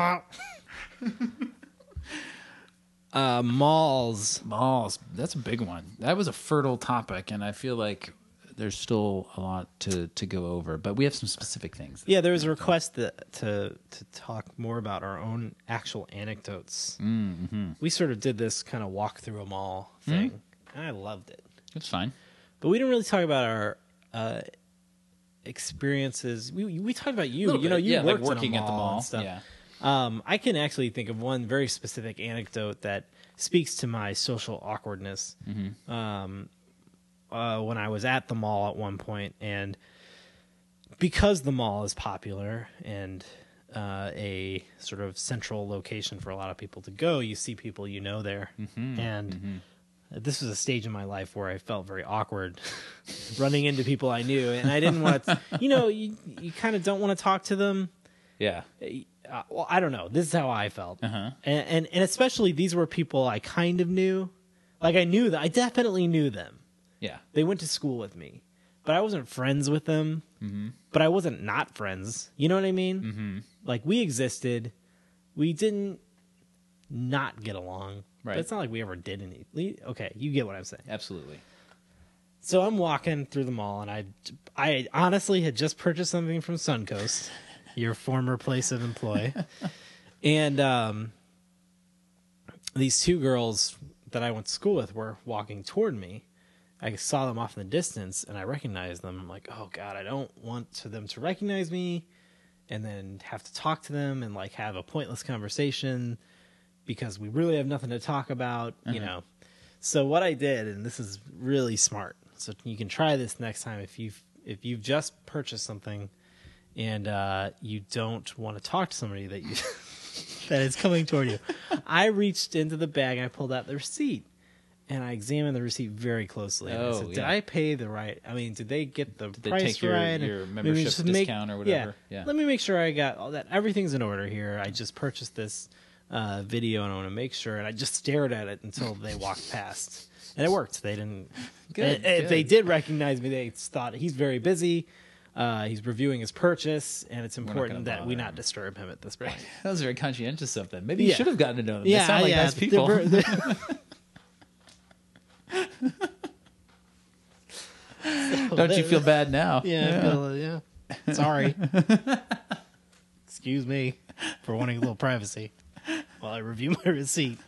uh, malls. Malls. That's a big one. That was a fertile topic, and I feel like there's still a lot to, to go over, but we have some specific things. Yeah, there was a request that, to to talk more about our own actual anecdotes. Mm-hmm. We sort of did this kind of walk through a mall thing, and I loved it. It's fine. But we didn't really talk about our uh, experiences. We we talked about you. Little You know, bit, you yeah, like worked in a working at the mall, and stuff. yeah. Um, I can actually think of one very specific anecdote that speaks to my social awkwardness. Mm-hmm. Um, uh, when I was at the mall at one point, and because the mall is popular and uh, a sort of central location for a lot of people to go, you see people you know there, Mm-hmm. and. Mm-hmm. This was a stage in my life where I felt very awkward running into people I knew, and I didn't want to, you know, you, you kind of don't want to talk to them. Yeah. Uh, well, I don't know. This is how I felt. Uh-huh. And, and, and especially these were people I kind of knew. Like I knew that I definitely knew them. Yeah. They went to school with me, but I wasn't friends with them, Mm-hmm. but I wasn't not friends. You know what I mean? Mm-hmm. Like we existed. We didn't not get along. Right. But it's not like we ever did any. Okay, you get what I'm saying. Absolutely. So I'm walking through the mall, and I, I honestly had just purchased something from Suncoast, your former place of employ, and um, these two girls that I went to school with were walking toward me. I saw them off in the distance, and I recognized them. I'm like, oh God, I don't want to them to recognize me, and then have to talk to them and like have a pointless conversation. Because we really have nothing to talk about, you Uh-huh. know. So what I did, and this is really smart, so you can try this next time if you've if you've just purchased something and uh, you don't want to talk to somebody that you that is coming toward you. I reached into the bag and I pulled out the receipt, and I examined the receipt very closely. And I Oh, said, did yeah. I pay the right? I mean, did they get the Did they price take your- right? your Maybe membership just make- discount or whatever? Yeah. Yeah. Let me make sure I got all that. Everything's in order here. I just purchased this uh, video, and I want to make sure. And I just stared at it until they walked past, and it worked. They didn't. Good, and- and If they good. did recognize me, they thought he's very busy. Uh, he's reviewing his purchase, and it's not important gonna that we bother not him. disturb him at this point. That was very conscientious of them. Maybe you Yeah. should have gotten to know them. They Yeah, sound like yeah. nice people. They're ver- they're- Don't you feel bad now? Yeah, I feel, yeah. Sorry. Excuse me for wanting a little privacy while I review my receipt.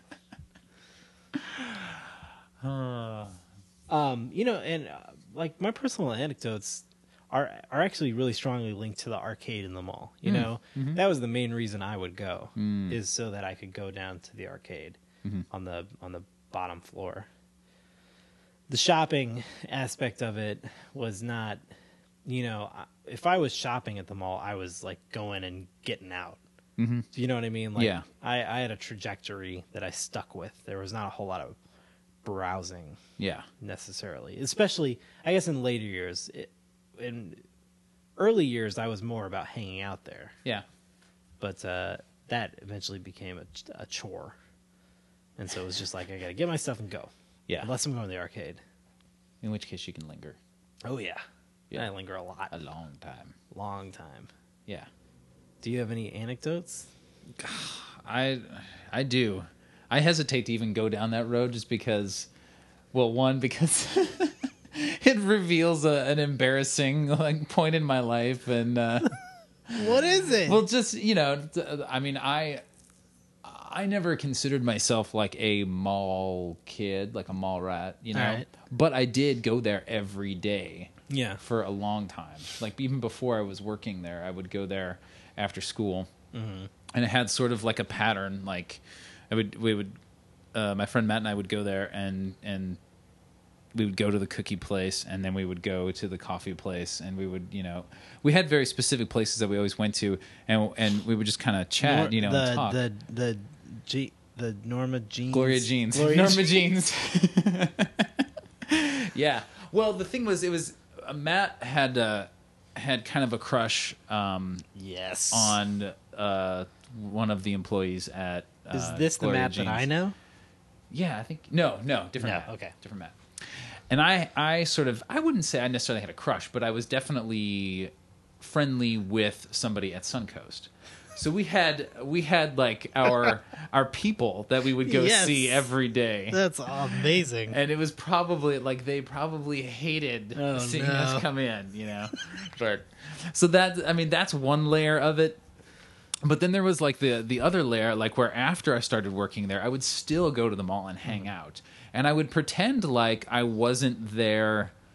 um, you know, and uh, like my personal anecdotes are are actually really strongly linked to the arcade in the mall. You know, that was the main reason I would go, is so that I could go down to the arcade on the on the bottom floor. The shopping aspect of it was not, you know, I- if I was shopping at the mall, I was like going and getting out. Mm-hmm. Do you know what I mean? Like, Yeah. I, I had a trajectory that I stuck with. There was not a whole lot of browsing Yeah. necessarily, especially, I guess, in later years. It, in early years, I was more about hanging out there, Yeah. but uh, that eventually became a, a chore. And so it was just like, I got to get my stuff and go. Yeah. Unless I'm going to the arcade. In which case you can linger Oh, yeah. Yeah. I linger a lot. a long time. Long time. Yeah. Do you have any anecdotes? I I do. I hesitate to even go down that road just because, well, one, because it reveals a, an embarrassing like point in my life, and uh, What is it? well, just you know, th- I mean, I I never considered myself like a mall kid, like a mall rat, you know, Alright. but I did go there every day. yeah. For a long time. Like even before I was working there, I would go there after school, Mm-hmm. and it had sort of like a pattern. Like I would, we would, uh, my friend Matt and I would go there, and and we would go to the cookie place, and then we would go to the coffee place, and we would, you know, we had very specific places that we always went to, and and we would just kind of chat, Nor- you know, the, and talk. the the G, the Norma Jeans. Gloria Jeans. Gloria Norma Jeans. Jeans. Yeah. Well, the thing was, it was uh, Matt had uh, had kind of a crush um, Yes. on uh, one of the employees at. Uh, Is this the Gloria Matt Jeans. that I know? Yeah, I think no, no, different. No, Matt. okay. different Matt. And I, I sort of, I wouldn't say I necessarily had a crush, but I was definitely friendly with somebody at Suncoast. So we had we had like our our people that we would go Yes. see every day. That's amazing. And it was probably like they probably hated Oh, seeing no. us come in, you know. But so that I mean that's one layer of it. But then there was like the the other layer, like where after I started working there, I would still go to the mall and hang out, and I would pretend like I wasn't there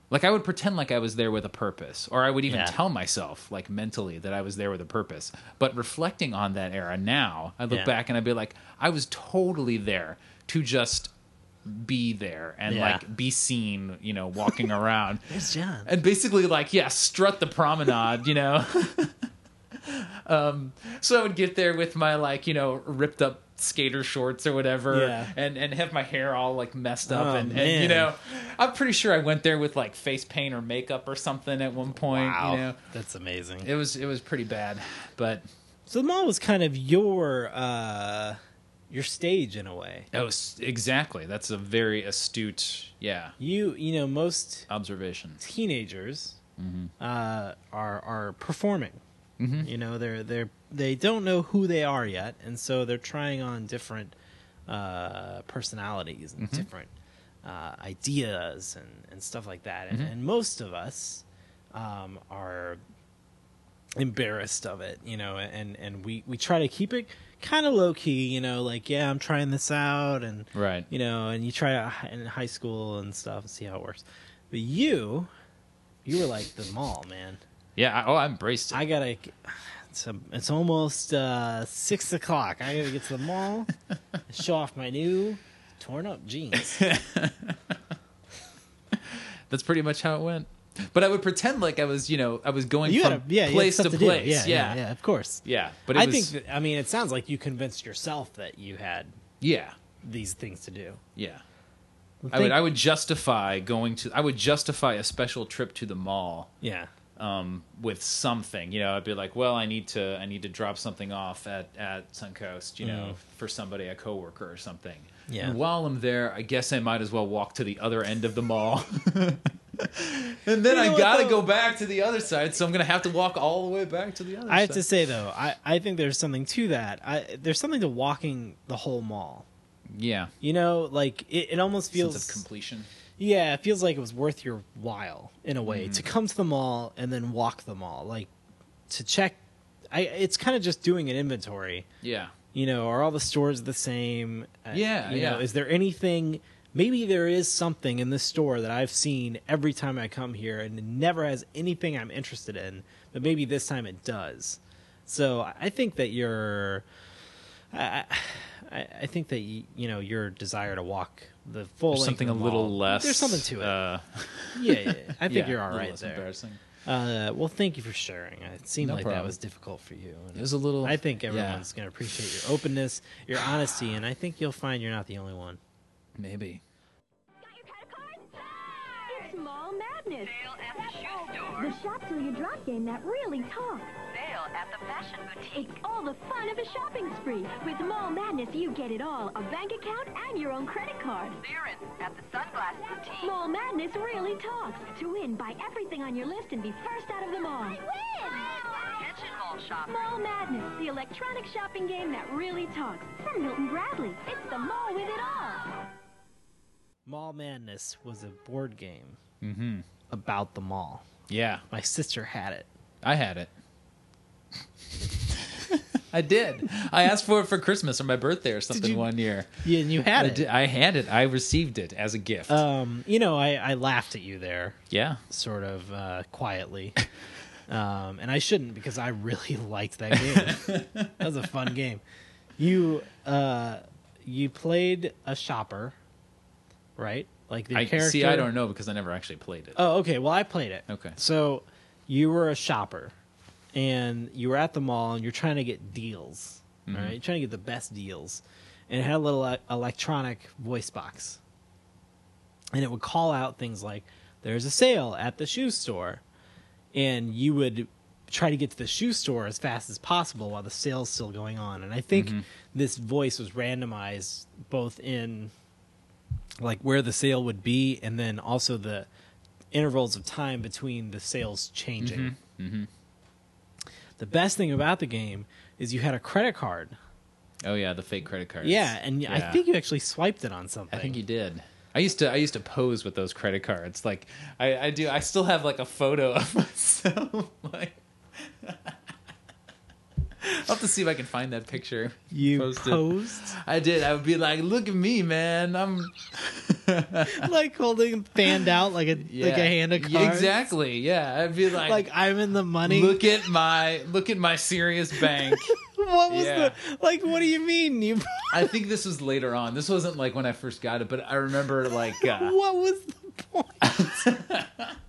Like I would pretend like I was there with a purpose, or I would even Yeah. tell myself like mentally that I was there with a purpose. But reflecting on that era now, I look Yeah. back and I'd be like, I was totally there to just be there and Yeah. like be seen, you know, walking around. There's John. And basically like, yeah, strut the promenade, you know. um, so I would get there with my like, you know, ripped up skater shorts or whatever, Yeah. and and have my hair all like messed up, Oh, and, and you man. know, I'm pretty sure I went there with like face paint or makeup or something at one point. Wow, You know, that's amazing. it was it was pretty bad, but So the mall was kind of your uh, your stage in a way. that was exactly that's a very astute, yeah, You you know most observation. teenagers Mm-hmm. uh, are are performing. Mhm. You know they're they're they don't know who they are yet, and so they're trying on different uh, personalities and Mm-hmm. different uh, ideas and, and stuff like that. And, Mhm. and most of us um, are embarrassed of it, you know, and, and we, we try to keep it kind of low key, you know, like, yeah, I'm trying this out, and Right. you know, and you try it in high school and stuff and see how it works. But you, you were like the mall, man. Yeah. I, oh, I embraced it. I gotta. It's a, it's almost uh, six o'clock. I gotta get to the mall, show off my new torn up jeans. That's pretty much how it went. But I would pretend like I was, you know, I was going You from had a, yeah, you had place stuff to do. place. Yeah, yeah, yeah, yeah, of course. Yeah, but it I was, think. That, I mean, it sounds like you convinced yourself that you had yeah, these things to do. yeah. Well, I would think- I would justify going to I would justify a special trip to the mall Yeah. um, with something. You know, I'd be like, well, I need to I need to drop something off at at Suncoast, you know, for somebody, a coworker or something. Yeah. And while I'm there, I guess I might as well walk to the other end of the mall. And then You know I what, gotta though? go back to the other side, so I'm gonna have to walk all the way back to the other I have side. to say though, I, I think there's something to that. I there's something to walking the whole mall. Yeah. You know, like it, it almost feels Sense of completion. Yeah, it feels like it was worth your while in a way Mm-hmm. to come to the mall and then walk the mall, like to check. I it's kind of just doing an inventory. Yeah. You know, are all the stores the same? Uh, Yeah, you yeah. know, is there anything? Maybe there is something in this store that I've seen every time I come here, and it never has anything I'm interested in. But maybe this time it does. So I think that your, I, I, I think that you, you know your desire to walk the full There's length something a of the little mall, less. There's something to it. Uh, yeah, yeah, I think yeah, you're a all little right less there. embarrassing. Uh, well, thank you for sharing. It seemed No like that problem. was difficult for you. And It was a little. I think yeah, everyone's going to appreciate your openness, your honesty, and I think you'll find you're not the only one. maybe. It's Mall Madness. The shop till you drop game that really talks. Sale at the fashion boutique. It's all the fun of a shopping spree. With Mall Madness, you get it all. A bank account and your own credit card. Clearance at the sunglass boutique. Mall Madness really talks. To win, buy everything on your list and be first out of the mall. Attention mall shoppers. Mall Madness, the electronic shopping game that really talks. From Milton Bradley. It's the mall with it all. Mall Madness was a board game Mm-hmm. about the mall. Yeah, My sister had it. I had it. I did. I asked for it for Christmas or my birthday or something you- one year. Yeah, and you had I, it. did, I had it. I received it as a gift. Um, you know, I, I laughed at you there, yeah. sort of uh, quietly. Um, and I shouldn't because I really liked that game. That was a fun game. You uh, you played a shopper, right? Like the I character. see. I don't know because I never actually played it. Oh, okay. Well, I played it. Okay. So you were a shopper, and you were at the mall, and you're trying to get deals. Mm-hmm. Right? You're trying to get the best deals, and it had a little uh, electronic voice box, and it would call out things like, "There's a sale at the shoe store," and you would try to get to the shoe store as fast as possible while the sale's still going on. And I think Mm-hmm. this voice was randomized both in like where the sale would be, and then also the intervals of time between the sales changing. Mm-hmm. The best thing about the game is you had a credit card. Oh yeah, the fake credit cards. Yeah, and I Yeah. think you actually swiped it on something. I think you did. I used to I used to pose with those credit cards. Like I, I do I still have like a photo of myself. Like I'll have to see if I can find that picture. You Posted. posed. I did. I would be like, look at me, man. I'm like holding fanned out like a Yeah. like a hand of Yeah, cards. exactly. Yeah, I'd be like, Like I'm in the money. look at my look at my serious bank. what was Yeah. the like? What do you mean you? I think this was later on. This wasn't like when I first got it, but I remember like uh, What was the point?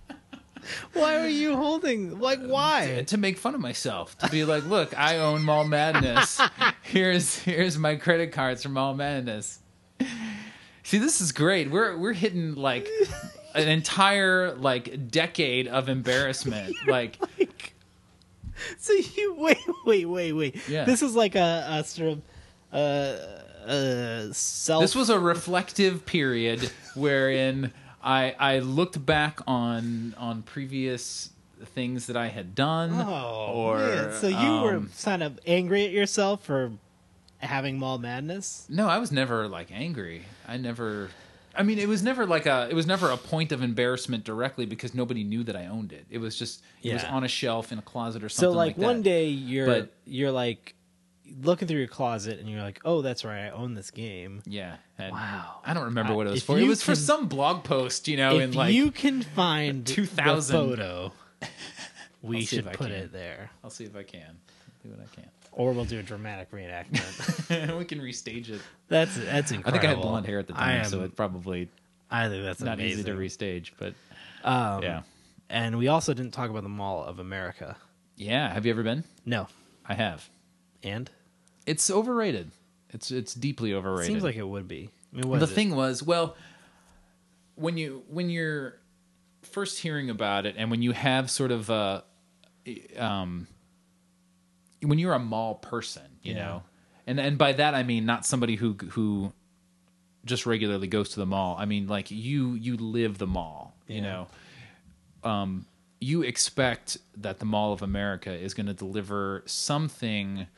Why are you holding? Like why? to make fun of myself, to be like, look, I own Mall Madness. Here's here's my credit cards for Mall Madness. See, this is great. We're we're hitting like an entire like decade of embarrassment. Like, Like, so you wait, wait, wait, wait. Yeah. This is like a, a sort of uh, uh, self. this was a reflective period wherein I I looked back on on previous things that I had done. Oh, or man. So you were um, kind of angry at yourself for having Mall Madness. No, I was never like angry. I never. I mean, it was never like a. It was never a point of embarrassment directly because nobody knew that I owned it. It was just. It was Yeah. on a shelf in a closet or So something like, like that. one day you're But- you're like looking through your closet and you're like, oh, that's right, I own this game. Yeah. and Wow. I don't remember Uh, what it was if for. It you was for can- some blog post, you know, if in like. you can find two thousand. the photo, we I'll see should if I put can. it there, I'll see if I can. Do what I can. or we'll do a dramatic reenactment. we can restage it. That's that's incredible. I think I had blonde hair at the I time, am- so it probably I think that's not amazing. easy to restage. But Um, yeah, And we also didn't talk about the Mall of America. yeah. Have you ever been? No. I have. And It's overrated. It's it's deeply overrated. seems like it would be. I mean, what the is it? thing was, well, when you when you're first hearing about it, and when you have sort of a, um, when you're a mall person, you Yeah. know, and and by that I mean not somebody who who just regularly goes to the mall. I mean like you you live the mall, you Yeah. know. Um, you expect that the Mall of America is going to deliver something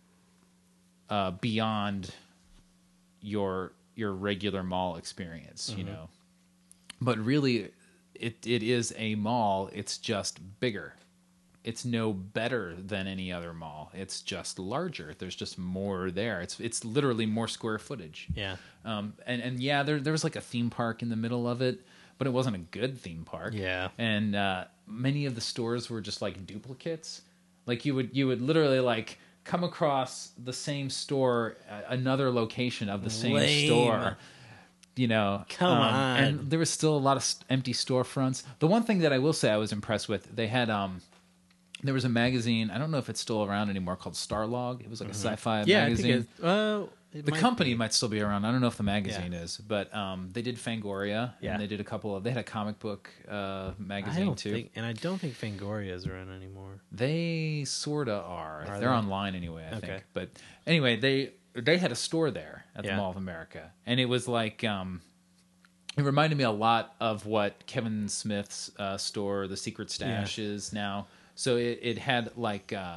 uh, beyond your your regular mall experience, you know. But really, it it is a mall. It's just bigger. It's no better than any other mall. It's just larger. There's just more there. It's it's literally more square footage. Yeah. Um, and and yeah, there there was like a theme park in the middle of it, but it wasn't a good theme park. Yeah. And uh, many of the stores were just like duplicates. Like you would you would literally like come across the same store, uh, another location of the same Lame. store. You know, Come on. And there was still a lot of st- empty storefronts. The one thing that I will say I was impressed with, they had um, there was a magazine. I don't know if it's still around anymore, called Starlog. It was like a sci-fi Mm-hmm. Yeah, magazine. I think it's, uh, it The might company be. might still be around. I don't know if the magazine Yeah. is, but um, they did Fangoria, Yeah. and they did a couple of. They had a comic book uh, I magazine don't too. think, and I don't think Fangoria's around anymore. They sorta are. Are They're they? online anyway, I Okay. think. But anyway, they they had a store there at Yeah. the Mall of America, and it was like um, it reminded me a lot of what Kevin Smith's uh, store, The Secret Stash, is now. So it, it had like uh,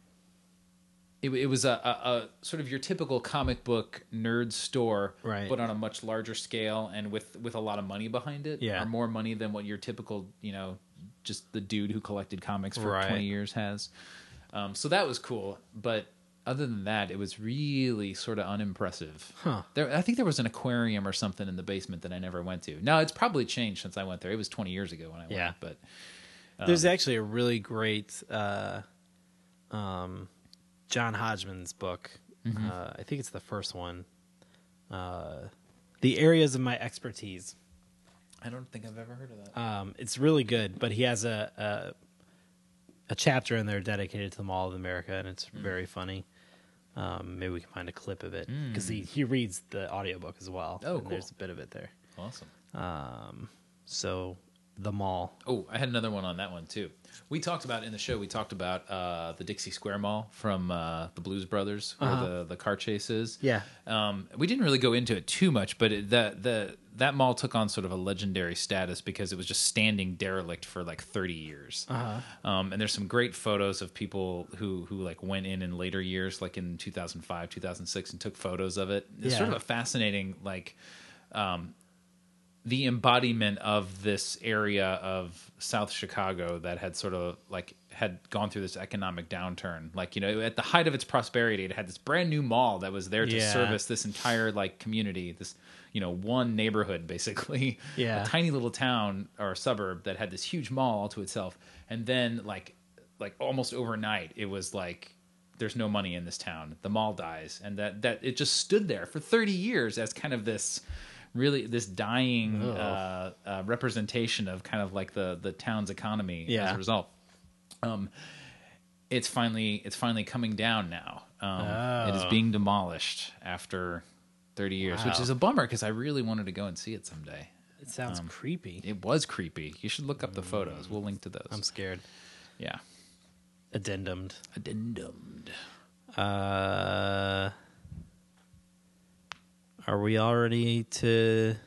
it, it was a, a, a sort of your typical comic book nerd store, Right. but on a much larger scale and with with a lot of money behind it, Yeah. or more money than what your typical, you know, just the dude who collected comics for Right. twenty years has. Um, so that was cool, but other than that, it was really sort of unimpressive. Huh. There, I think there was an aquarium or something in the basement that I never went to. Now it's probably changed since I went there. It was twenty years ago when I Yeah. went, but There's actually a really great uh, um, John Hodgman's book. Mm-hmm. Uh, I think it's the first one. Uh, the Areas of My Expertise. I don't think I've ever heard of that. Um, it's really good, but he has a, a a chapter in there dedicated to the Mall of America, and it's Mm. very funny. Um, maybe we can find a clip of it because he, he reads the audiobook as well. Oh, and cool. There's a bit of it there. Awesome. Um, so the mall. Oh, I had another one on that one too. We talked about in the show. We talked about uh, the Dixie Square Mall from uh, the Blues Brothers, where Uh-huh. the, the car chase is. Yeah. Um, we didn't really go into it too much, but it, the the that mall took on sort of a legendary status because it was just standing derelict for like thirty years. Uh-huh. Um, and there's some great photos of people who who like went in in later years, like in two thousand five, two thousand six, and took photos of it. It's sort Yeah. of a fascinating like. Um, the embodiment of this area of South Chicago that had sort of like had gone through this economic downturn. Like, you know, at the height of its prosperity, it had this brand new mall that was there to Yeah. service this entire like community, this, you know, one neighborhood basically. Yeah. A tiny little town or suburb that had this huge mall all to itself. And then like like almost overnight, it was like there's no money in this town. The mall dies, and that that it just stood there for thirty years as kind of this really this dying uh, uh, representation of kind of like the the town's economy as Yeah. a result. Um, it's finally it's finally coming down now. Um, It is Oh. being demolished after thirty years, which Wow. is a bummer because I really wanted to go and see it someday. It sounds Um, creepy. It was creepy. You should look up the photos. We'll link to those. I'm scared. Yeah. Addendum. Addendum. Uh, are we already to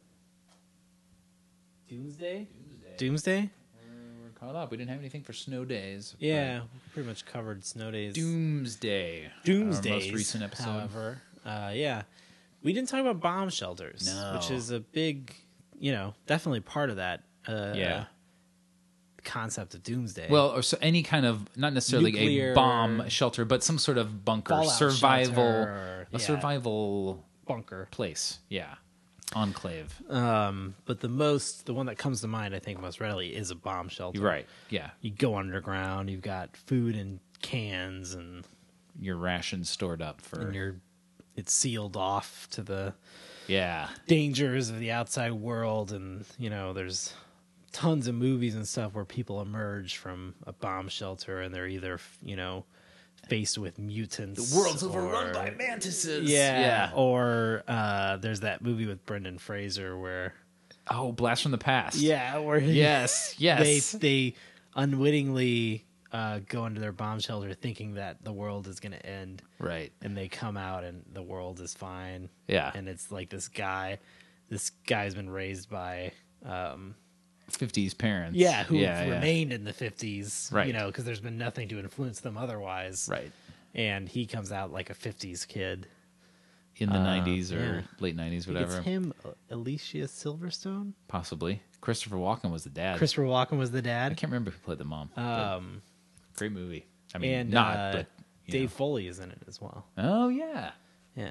Doomsday? Doomsday? We're caught up. We didn't have anything for snow days. Yeah, we pretty much covered snow days. but Doomsday. Doomsday. Our most recent episode. However, uh, yeah, we didn't talk about bomb shelters, No. which is a big, you know, definitely part of that. Uh, Yeah. concept of Doomsday. Well, or so any kind of not necessarily Nuclear- a bomb shelter, but some sort of bunker, Fallout survival, shelter, a yeah. survival bunker. place. Yeah, enclave. Um, but the most, the one that comes to mind, I think, most readily is a bomb shelter. You're right. Yeah, You go underground. You've got food in cans, and your rations stored up for. and you're it's sealed off to the yeah, dangers of the outside world. And you know, there's tons of movies and stuff where people emerge from a bomb shelter, and they're either you know faced with mutants. the world's or- overrun by mantises. Yeah, yeah. or uh, there's that movie with Brendan Fraser where Oh, Blast from the Past. yeah, where he- Yes. Yes. they they unwittingly uh, go into their bomb shelter thinking that the world is going to end, Right. and they come out and the world is fine. Yeah. And it's like this guy, this guy's been raised by, um, fifties parents. yeah, who yeah, have yeah. remained in the fifties, Right. you know, because there's been nothing to influence them otherwise. Right. And he comes out like a fifties kid. In the Uh, nineties or yeah. late nineties, I think whatever. It's him, uh, Alicia Silverstone. Possibly. Christopher Walken was the dad. Christopher Walken was the I dad. can't remember who played the mom. but Um, great movie. I mean, and not, uh, but you Dave know. Foley is in it as well. Oh yeah. Yeah.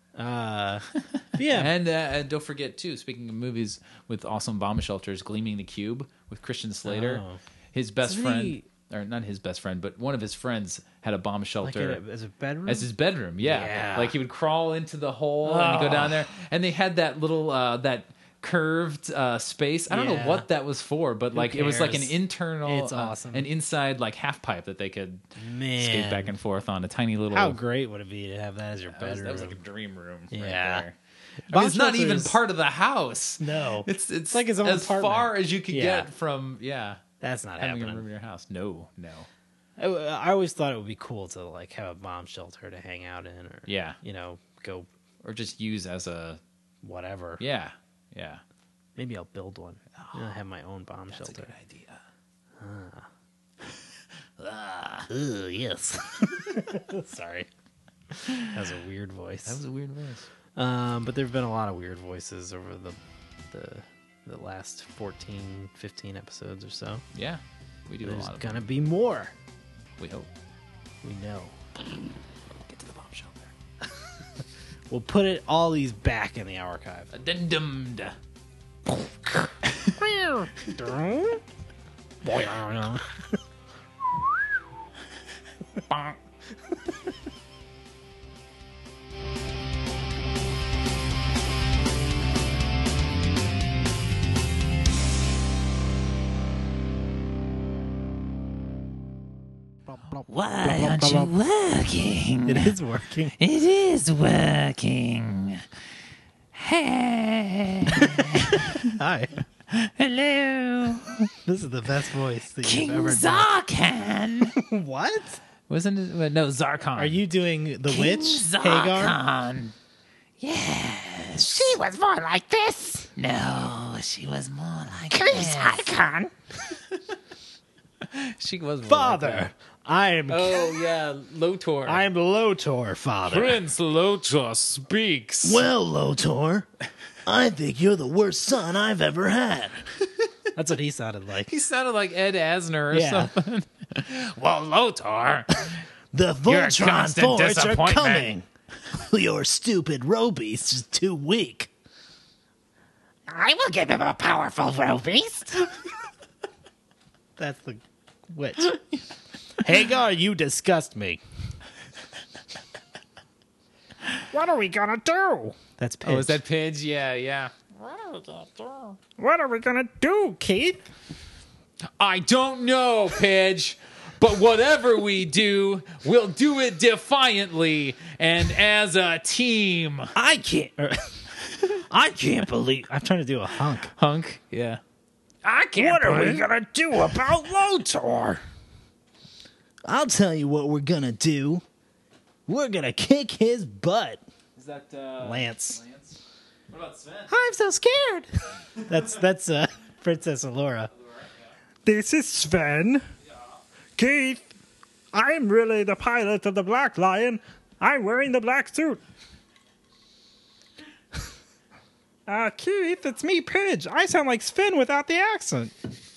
Uh, but yeah. And, uh, and don't forget too. Speaking of movies with awesome bomb shelters, Gleaming the Cube with Christian Slater. Oh. His best Isn't friend, he- or not his best friend, but one of his friends had a bomb like shelter. in a, as a bedroom. as his bedroom, yeah. Yeah. Like he would crawl into the hole and go down there, and they had that little uh, that curved uh, space. I don't know Yeah. what that was for, but like it was like an cares? internal, It's uh, awesome. an inside like half pipe that they could Man. skate back and forth on a tiny little. How great would it be to have that as your that was, bedroom? that was like a dream room. Right Yeah. there. I Bomb mean, it's not even shelters- part of the house. No. It's it's, like his own as apartment. far as you can Yeah. get from yeah That's not having a happening. room in your house. No, no. I, I always thought it would be cool to like have a bomb shelter to hang out in, or Yeah. you know, go Or just use as a whatever. yeah yeah. Maybe I'll build one. And I'll have my own bomb That's a shelter. good idea. Ugh, yes. Sorry. That was a weird voice. That was a weird voice. Um, but there have been a lot of weird voices over the the the last fourteen, fifteen episodes or so. Yeah, we do a There's lot of gonna them. be more. We hope. We know. Get to the bomb shelter. We'll put it all these back in the archive. Addendum. Why aren't you working? It is working. It is working. Hey. Hi. Hello. This is the best voice that King you've ever done. Zarkan. What? Wasn't it? well, No, Zarkon. Are you doing the King witch, Hagar? Zarkan. Yes. She was more like this. No, she was more like King this. Zarkan. She was Father, I am Oh yeah, Lotor. I am Lotor, father. Prince Lotor speaks. Well, Lotor, I think you're the worst son I've ever had. That's what he sounded like. He sounded like Ed Asner or Yeah. something. Well, Lothar, The You're a Voltron constant Force are disappointment. coming. Your stupid Robeast is too weak. I will give him a powerful Robeast. That's the witch. Hagar, you disgust me. What are we gonna do? That's Pidge. Oh, is that Pidge? Yeah, yeah. What are we gonna do, Keith? I don't know, Pidge. But whatever we do, we'll do it defiantly and as a team. I can't. er, I can't believe. I'm trying to do a hunk. Hunk? Yeah. I can't What are we gonna do about Lothar? I'll tell you what we're gonna do. We're gonna kick his butt. Is that uh, Lance. Lance? What about Sven? I'm so scared. that's that's uh, Princess Allura. This is Sven. Keith, I'm really the pilot of the Black Lion. I'm wearing the black suit. Uh, Keith, it's me, Pidge. I sound like Sven without the accent.